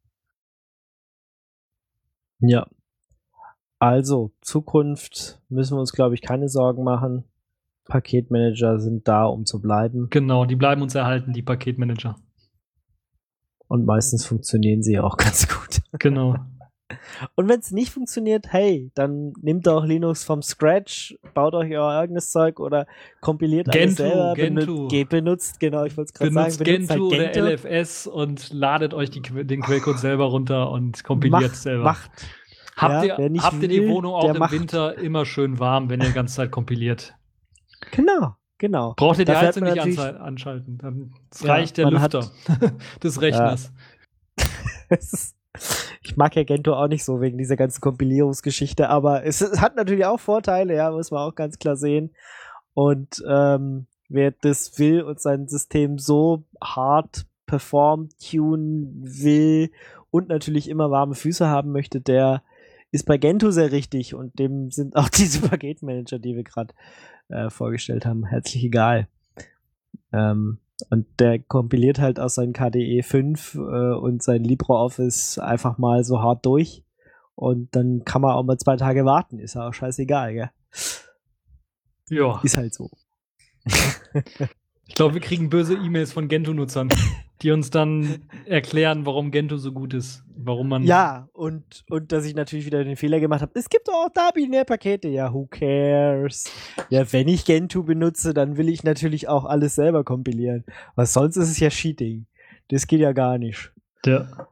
Ja. Also, Zukunft müssen wir uns, glaube ich, keine Sorgen machen. Paketmanager sind da, um zu bleiben. Genau, die bleiben uns erhalten, die Paketmanager. Und meistens funktionieren sie auch ganz gut. Genau. Und wenn es nicht funktioniert, hey, dann nehmt doch Linux vom Scratch, baut euch euer eigenes Zeug oder kompiliert alles selber. Benutzt, genau, ich wollte es gerade sagen. Benutzt Gentoo oder LFS und ladet euch den Quellcode selber runter und kompiliert selber. Habt ihr die Wohnung auch im Winter immer schön warm, wenn ihr die ganze Zeit kompiliert? Genau. Braucht ihr die Heizung nicht anschalten. Dann reicht der Lüfter des Rechners. Ja. Ich mag ja Gentoo auch nicht so wegen dieser ganzen Kompilierungsgeschichte, aber es hat natürlich auch Vorteile, ja, muss man auch ganz klar sehen. Und wer das will und sein System so hart tunen will und natürlich immer warme Füße haben möchte, der ist bei Gentoo sehr richtig, und dem sind auch diese Paketmanager, die wir gerade vorgestellt haben, herzlich egal. Und der kompiliert halt aus seinem KDE 5 und sein LibreOffice einfach mal so hart durch, und dann kann man auch mal 2 Tage warten, ist ja auch scheißegal, gell? Ja. Ist halt so. Ich glaube, wir kriegen böse E-Mails von Gentoo-Nutzern, die uns dann erklären, warum Gentoo so gut ist. Warum man. Ja, und dass ich natürlich wieder den Fehler gemacht habe. Es gibt doch auch da Binärpakete. Ja, who cares? Ja, wenn ich Gentoo benutze, dann will ich natürlich auch alles selber kompilieren. Was sonst ist es ja Cheating. Das geht ja gar nicht. Ja.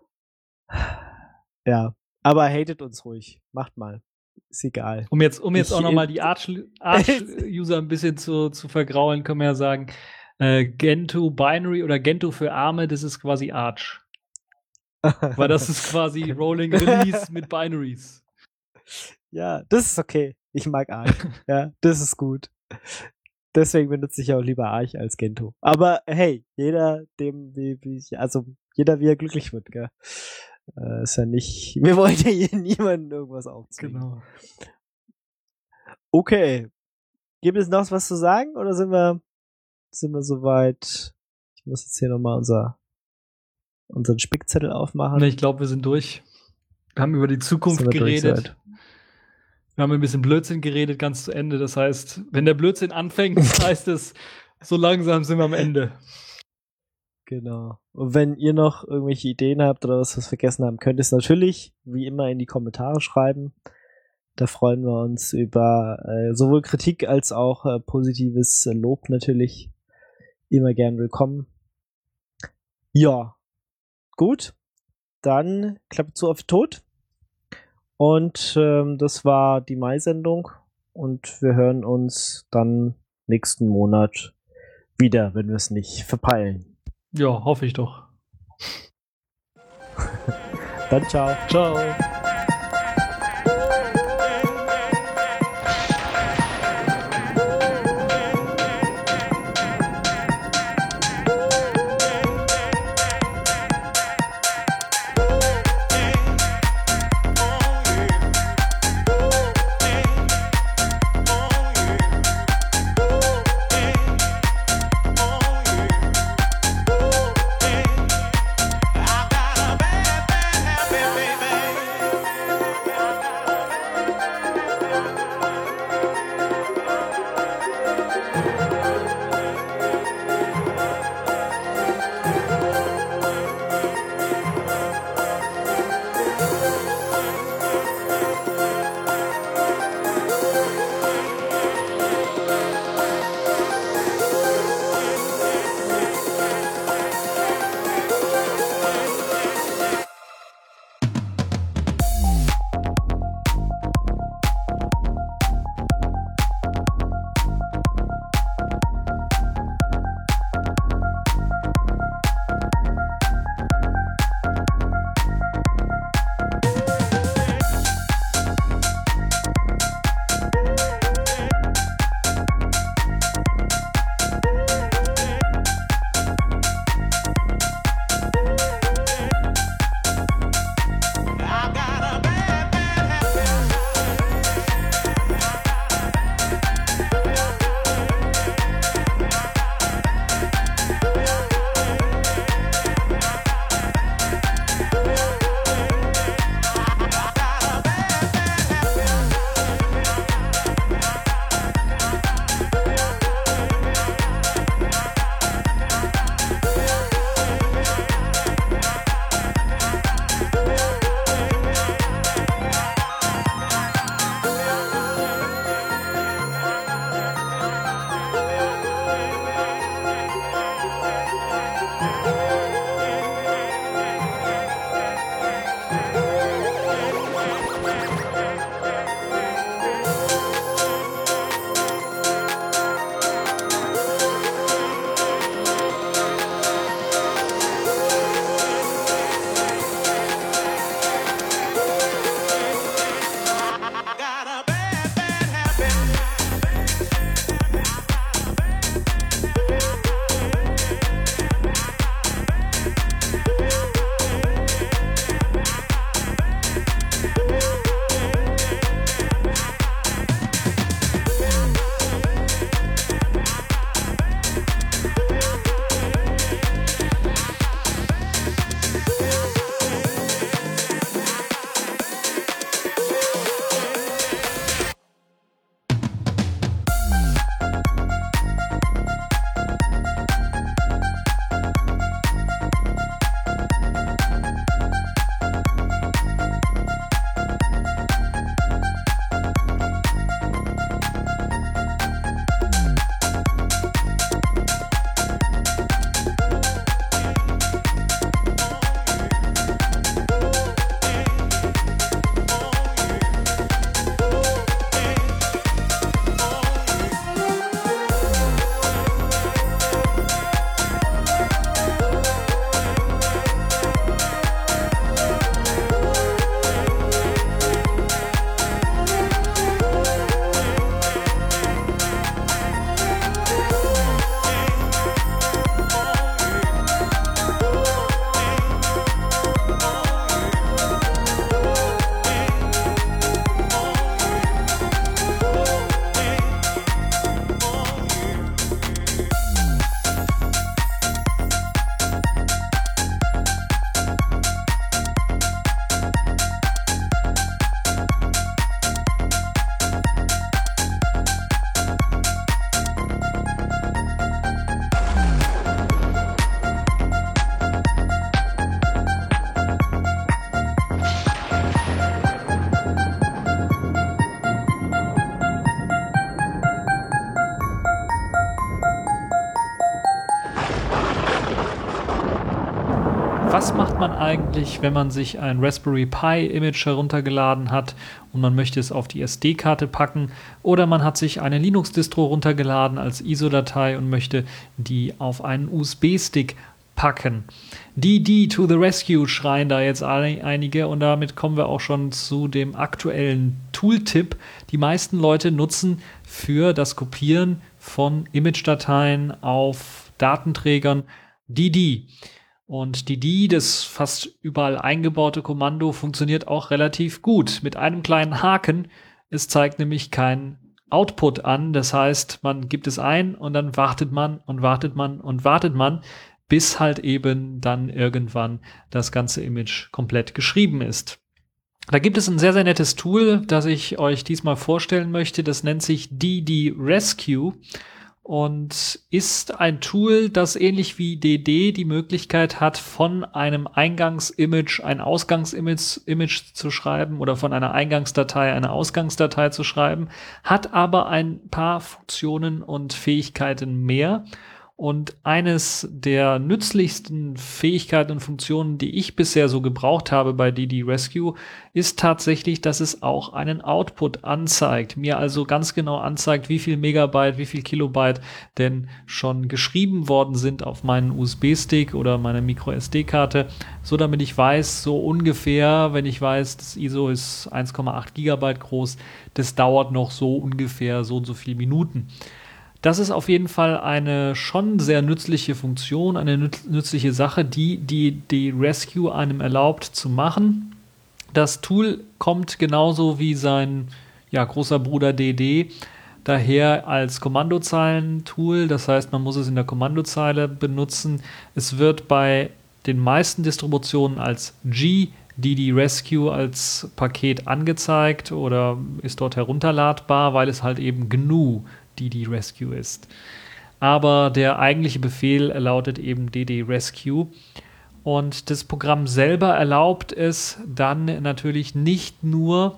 Aber hatet uns ruhig. Macht mal. Ist egal. Um jetzt auch nochmal die Arch-User ein bisschen zu vergraulen, können wir ja sagen, Gentoo Binary oder Gentoo für Arme, das ist quasi Arch. Weil das ist quasi Rolling Release mit Binaries. Ja, das ist okay. Ich mag Arch. Ja, das ist gut. Deswegen benutze ich auch lieber Arch als Gentoo. Aber hey, jeder, wie er glücklich wird, gell? Ist ja nicht, wir wollen ja hier niemandem irgendwas aufzwingen. Genau. Okay. Gibt es noch was zu sagen, oder sind wir soweit? Ich muss jetzt hier nochmal unseren Spickzettel aufmachen. Ne, ich glaube, wir sind durch. Wir haben über die Zukunft Sind wir durch geredet. soweit? Wir haben ein bisschen Blödsinn geredet, ganz zu Ende. Das heißt, wenn der Blödsinn anfängt, heißt es, so langsam sind wir am Ende. Genau. Und wenn ihr noch irgendwelche Ideen habt oder was wir vergessen haben, könnt ihr es natürlich, wie immer, in die Kommentare schreiben. Da freuen wir uns über sowohl Kritik als auch positives Lob natürlich. Immer gern willkommen. Ja, gut. Dann Klappe zu auf den Tod. Und das war die Mai-Sendung. Und wir hören uns dann nächsten Monat wieder, wenn wir es nicht verpeilen. Ja, hoffe ich doch. Dann ciao. Ciao. Baby. eigentlich, wenn man sich ein Raspberry Pi Image heruntergeladen hat und man möchte es auf die SD-Karte packen, oder man hat sich eine Linux-Distro runtergeladen als ISO-Datei und möchte die auf einen USB-Stick packen. DD to the rescue schreien da jetzt einige, und damit kommen wir auch schon zu dem aktuellen Tooltip. Die meisten Leute nutzen für das Kopieren von Image-Dateien auf Datenträgern DD. Und DD, das fast überall eingebaute Kommando, funktioniert auch relativ gut. Mit einem kleinen Haken: es zeigt nämlich kein Output an. Das heißt, man gibt es ein und dann wartet man und wartet man und wartet man, bis halt eben dann irgendwann das ganze Image komplett geschrieben ist. Da gibt es ein sehr, sehr nettes Tool, das ich euch diesmal vorstellen möchte. Das nennt sich DD Rescue und ist ein Tool, das ähnlich wie DD die Möglichkeit hat, von einem Eingangsimage ein Ausgangsimage zu schreiben oder von einer Eingangsdatei eine Ausgangsdatei zu schreiben, hat aber ein paar Funktionen und Fähigkeiten mehr. Und eines der nützlichsten Fähigkeiten und Funktionen, die ich bisher so gebraucht habe bei DD Rescue, ist tatsächlich, dass es auch einen Output anzeigt. Mir also ganz genau anzeigt, wie viel Megabyte, wie viel Kilobyte denn schon geschrieben worden sind auf meinen USB-Stick oder meine Micro-SD-Karte, so damit ich weiß, so ungefähr, wenn ich weiß, das ISO ist 1,8 Gigabyte groß, das dauert noch so ungefähr so und so viele Minuten. Das ist auf jeden Fall eine schon sehr nützliche Funktion, eine nützliche Sache, die Rescue einem erlaubt zu machen. Das Tool kommt genauso wie sein großer Bruder DD daher als Kommandozeilen-Tool. Das heißt, man muss es in der Kommandozeile benutzen. Es wird bei den meisten Distributionen als DD Rescue als Paket angezeigt oder ist dort herunterladbar, weil es halt eben GNU DD Rescue ist. Aber der eigentliche Befehl lautet eben DD Rescue. Und das Programm selber erlaubt es dann natürlich nicht nur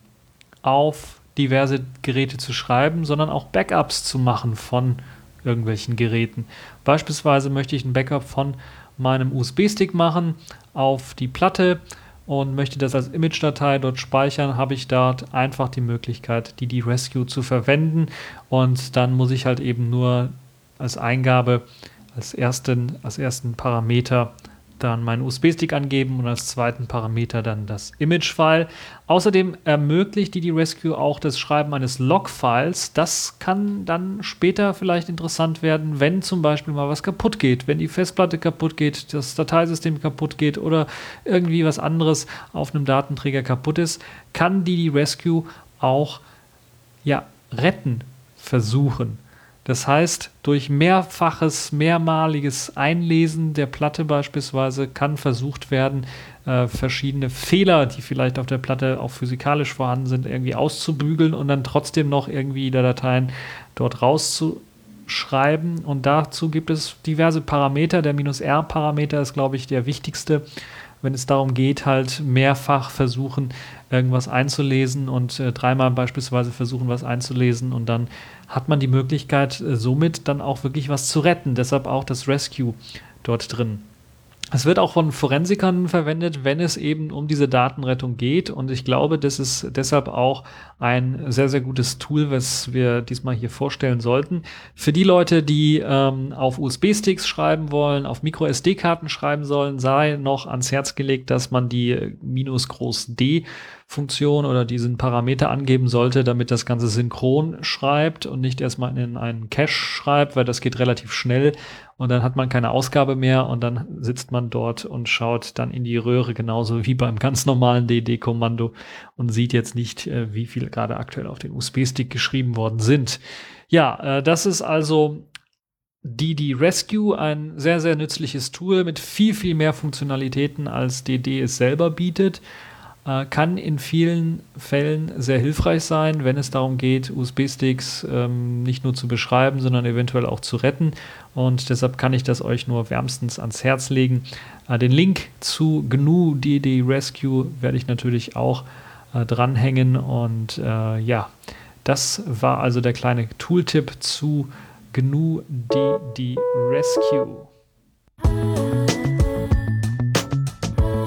auf diverse Geräte zu schreiben, sondern auch Backups zu machen von irgendwelchen Geräten. Beispielsweise möchte ich ein Backup von meinem USB-Stick machen auf die Platte und möchte das als Image-Datei dort speichern, habe ich dort einfach die Möglichkeit, DD Rescue zu verwenden, und dann muss ich halt eben nur als Eingabe als ersten Parameter dann meinen USB-Stick angeben und als zweiten Parameter dann das Image-File. Außerdem ermöglicht DD Rescue auch das Schreiben eines Log-Files. Das kann dann später vielleicht interessant werden, wenn zum Beispiel mal was kaputt geht, wenn die Festplatte kaputt geht, das Dateisystem kaputt geht oder irgendwie was anderes auf einem Datenträger kaputt ist, kann DD Rescue auch retten versuchen. Das heißt, durch mehrmaliges Einlesen der Platte beispielsweise kann versucht werden, verschiedene Fehler, die vielleicht auf der Platte auch physikalisch vorhanden sind, irgendwie auszubügeln und dann trotzdem noch irgendwie die Dateien dort rauszuschreiben. Und dazu gibt es diverse Parameter. Der -R-Parameter ist, glaube ich, der wichtigste, wenn es darum geht, halt mehrfach versuchen, irgendwas einzulesen und dreimal beispielsweise versuchen, was einzulesen, und dann hat man die Möglichkeit, somit dann auch wirklich was zu retten. Deshalb auch das Rescue dort drin. Es wird auch von Forensikern verwendet, wenn es eben um diese Datenrettung geht, und ich glaube, das ist deshalb auch ein sehr, sehr gutes Tool, was wir diesmal hier vorstellen sollten. Für die Leute, die auf USB-Sticks schreiben wollen, auf Micro-SD-Karten schreiben sollen, sei noch ans Herz gelegt, dass man die -D-Funktion oder diesen Parameter angeben sollte, damit das Ganze synchron schreibt und nicht erstmal in einen Cache schreibt, weil das geht relativ schnell. Und dann hat man keine Ausgabe mehr und dann sitzt man dort und schaut dann in die Röhre, genauso wie beim ganz normalen DD-Kommando, und sieht jetzt nicht, wie viel gerade aktuell auf den USB-Stick geschrieben worden sind. Ja, das ist also DD Rescue, ein sehr, sehr nützliches Tool mit viel, viel mehr Funktionalitäten, als DD es selber bietet. Kann in vielen Fällen sehr hilfreich sein, wenn es darum geht, USB-Sticks nicht nur zu beschreiben, sondern eventuell auch zu retten. Und deshalb kann ich das euch nur wärmstens ans Herz legen. Den Link zu GNU DD Rescue werde ich natürlich auch dranhängen. Und das war also der kleine Tooltip zu GNU DD Rescue.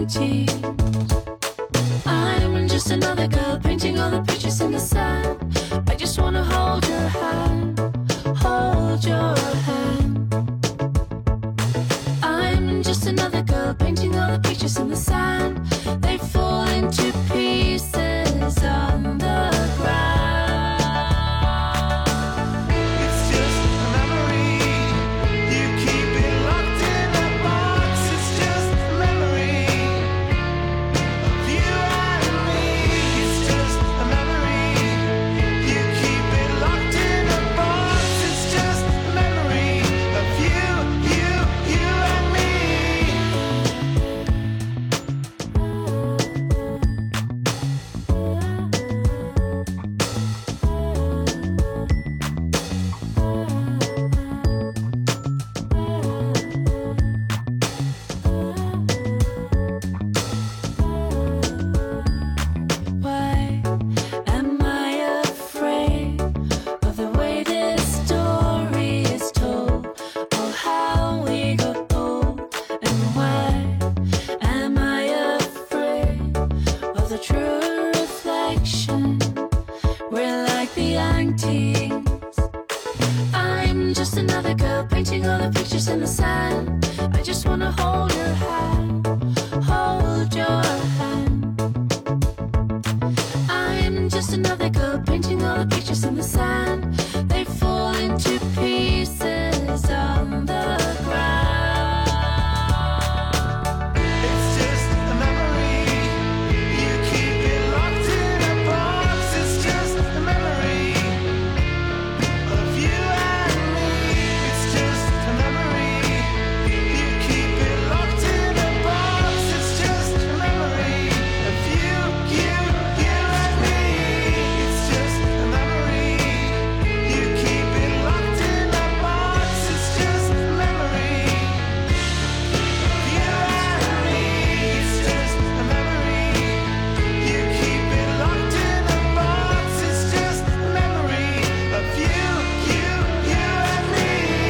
painting. I'm just another girl painting all the pictures in the sand. I just wanna hold your hand, hold your hand. I'm just another girl painting all the pictures in the sand. They fall into pieces on the ground. It's just a memory. You keep it locked in a box. It's just a memory of you and me. It's just a memory. You keep it locked in a box. It's just a memory of you and me. Why am I afraid of the way this story is told? Or how we got old? And why am I afraid of the true reflection? We're like the antiques. I'm just another girl painting all the pictures in the sand. I just wanna hold your hand, hold your hand. I'm just another girl painting all the pictures in the sand. They fall into pieces on the ground. It's just a memory. You keep it locked in a box. It's just a memory of you and me. It's just a memory. You keep it locked in a box. It's just a memory of you and me. It's just a memory. You keep it locked in a box. It's just a memory of you and me. It's just a memory. You keep it locked in a box. It's just a memory of you and me.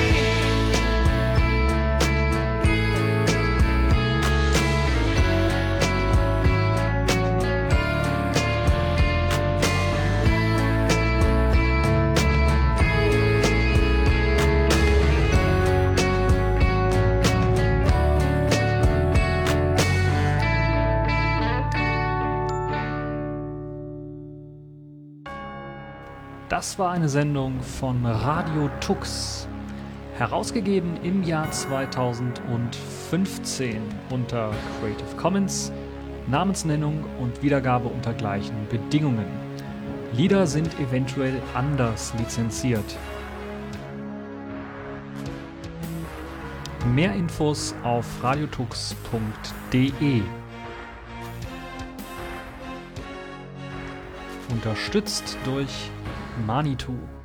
Das war eine Sendung von Radio Tux, herausgegeben im Jahr 2015 unter Creative Commons, Namensnennung und Wiedergabe unter gleichen Bedingungen. Lieder sind eventuell anders lizenziert. Mehr Infos auf radiotux.de. Unterstützt durch Manitou.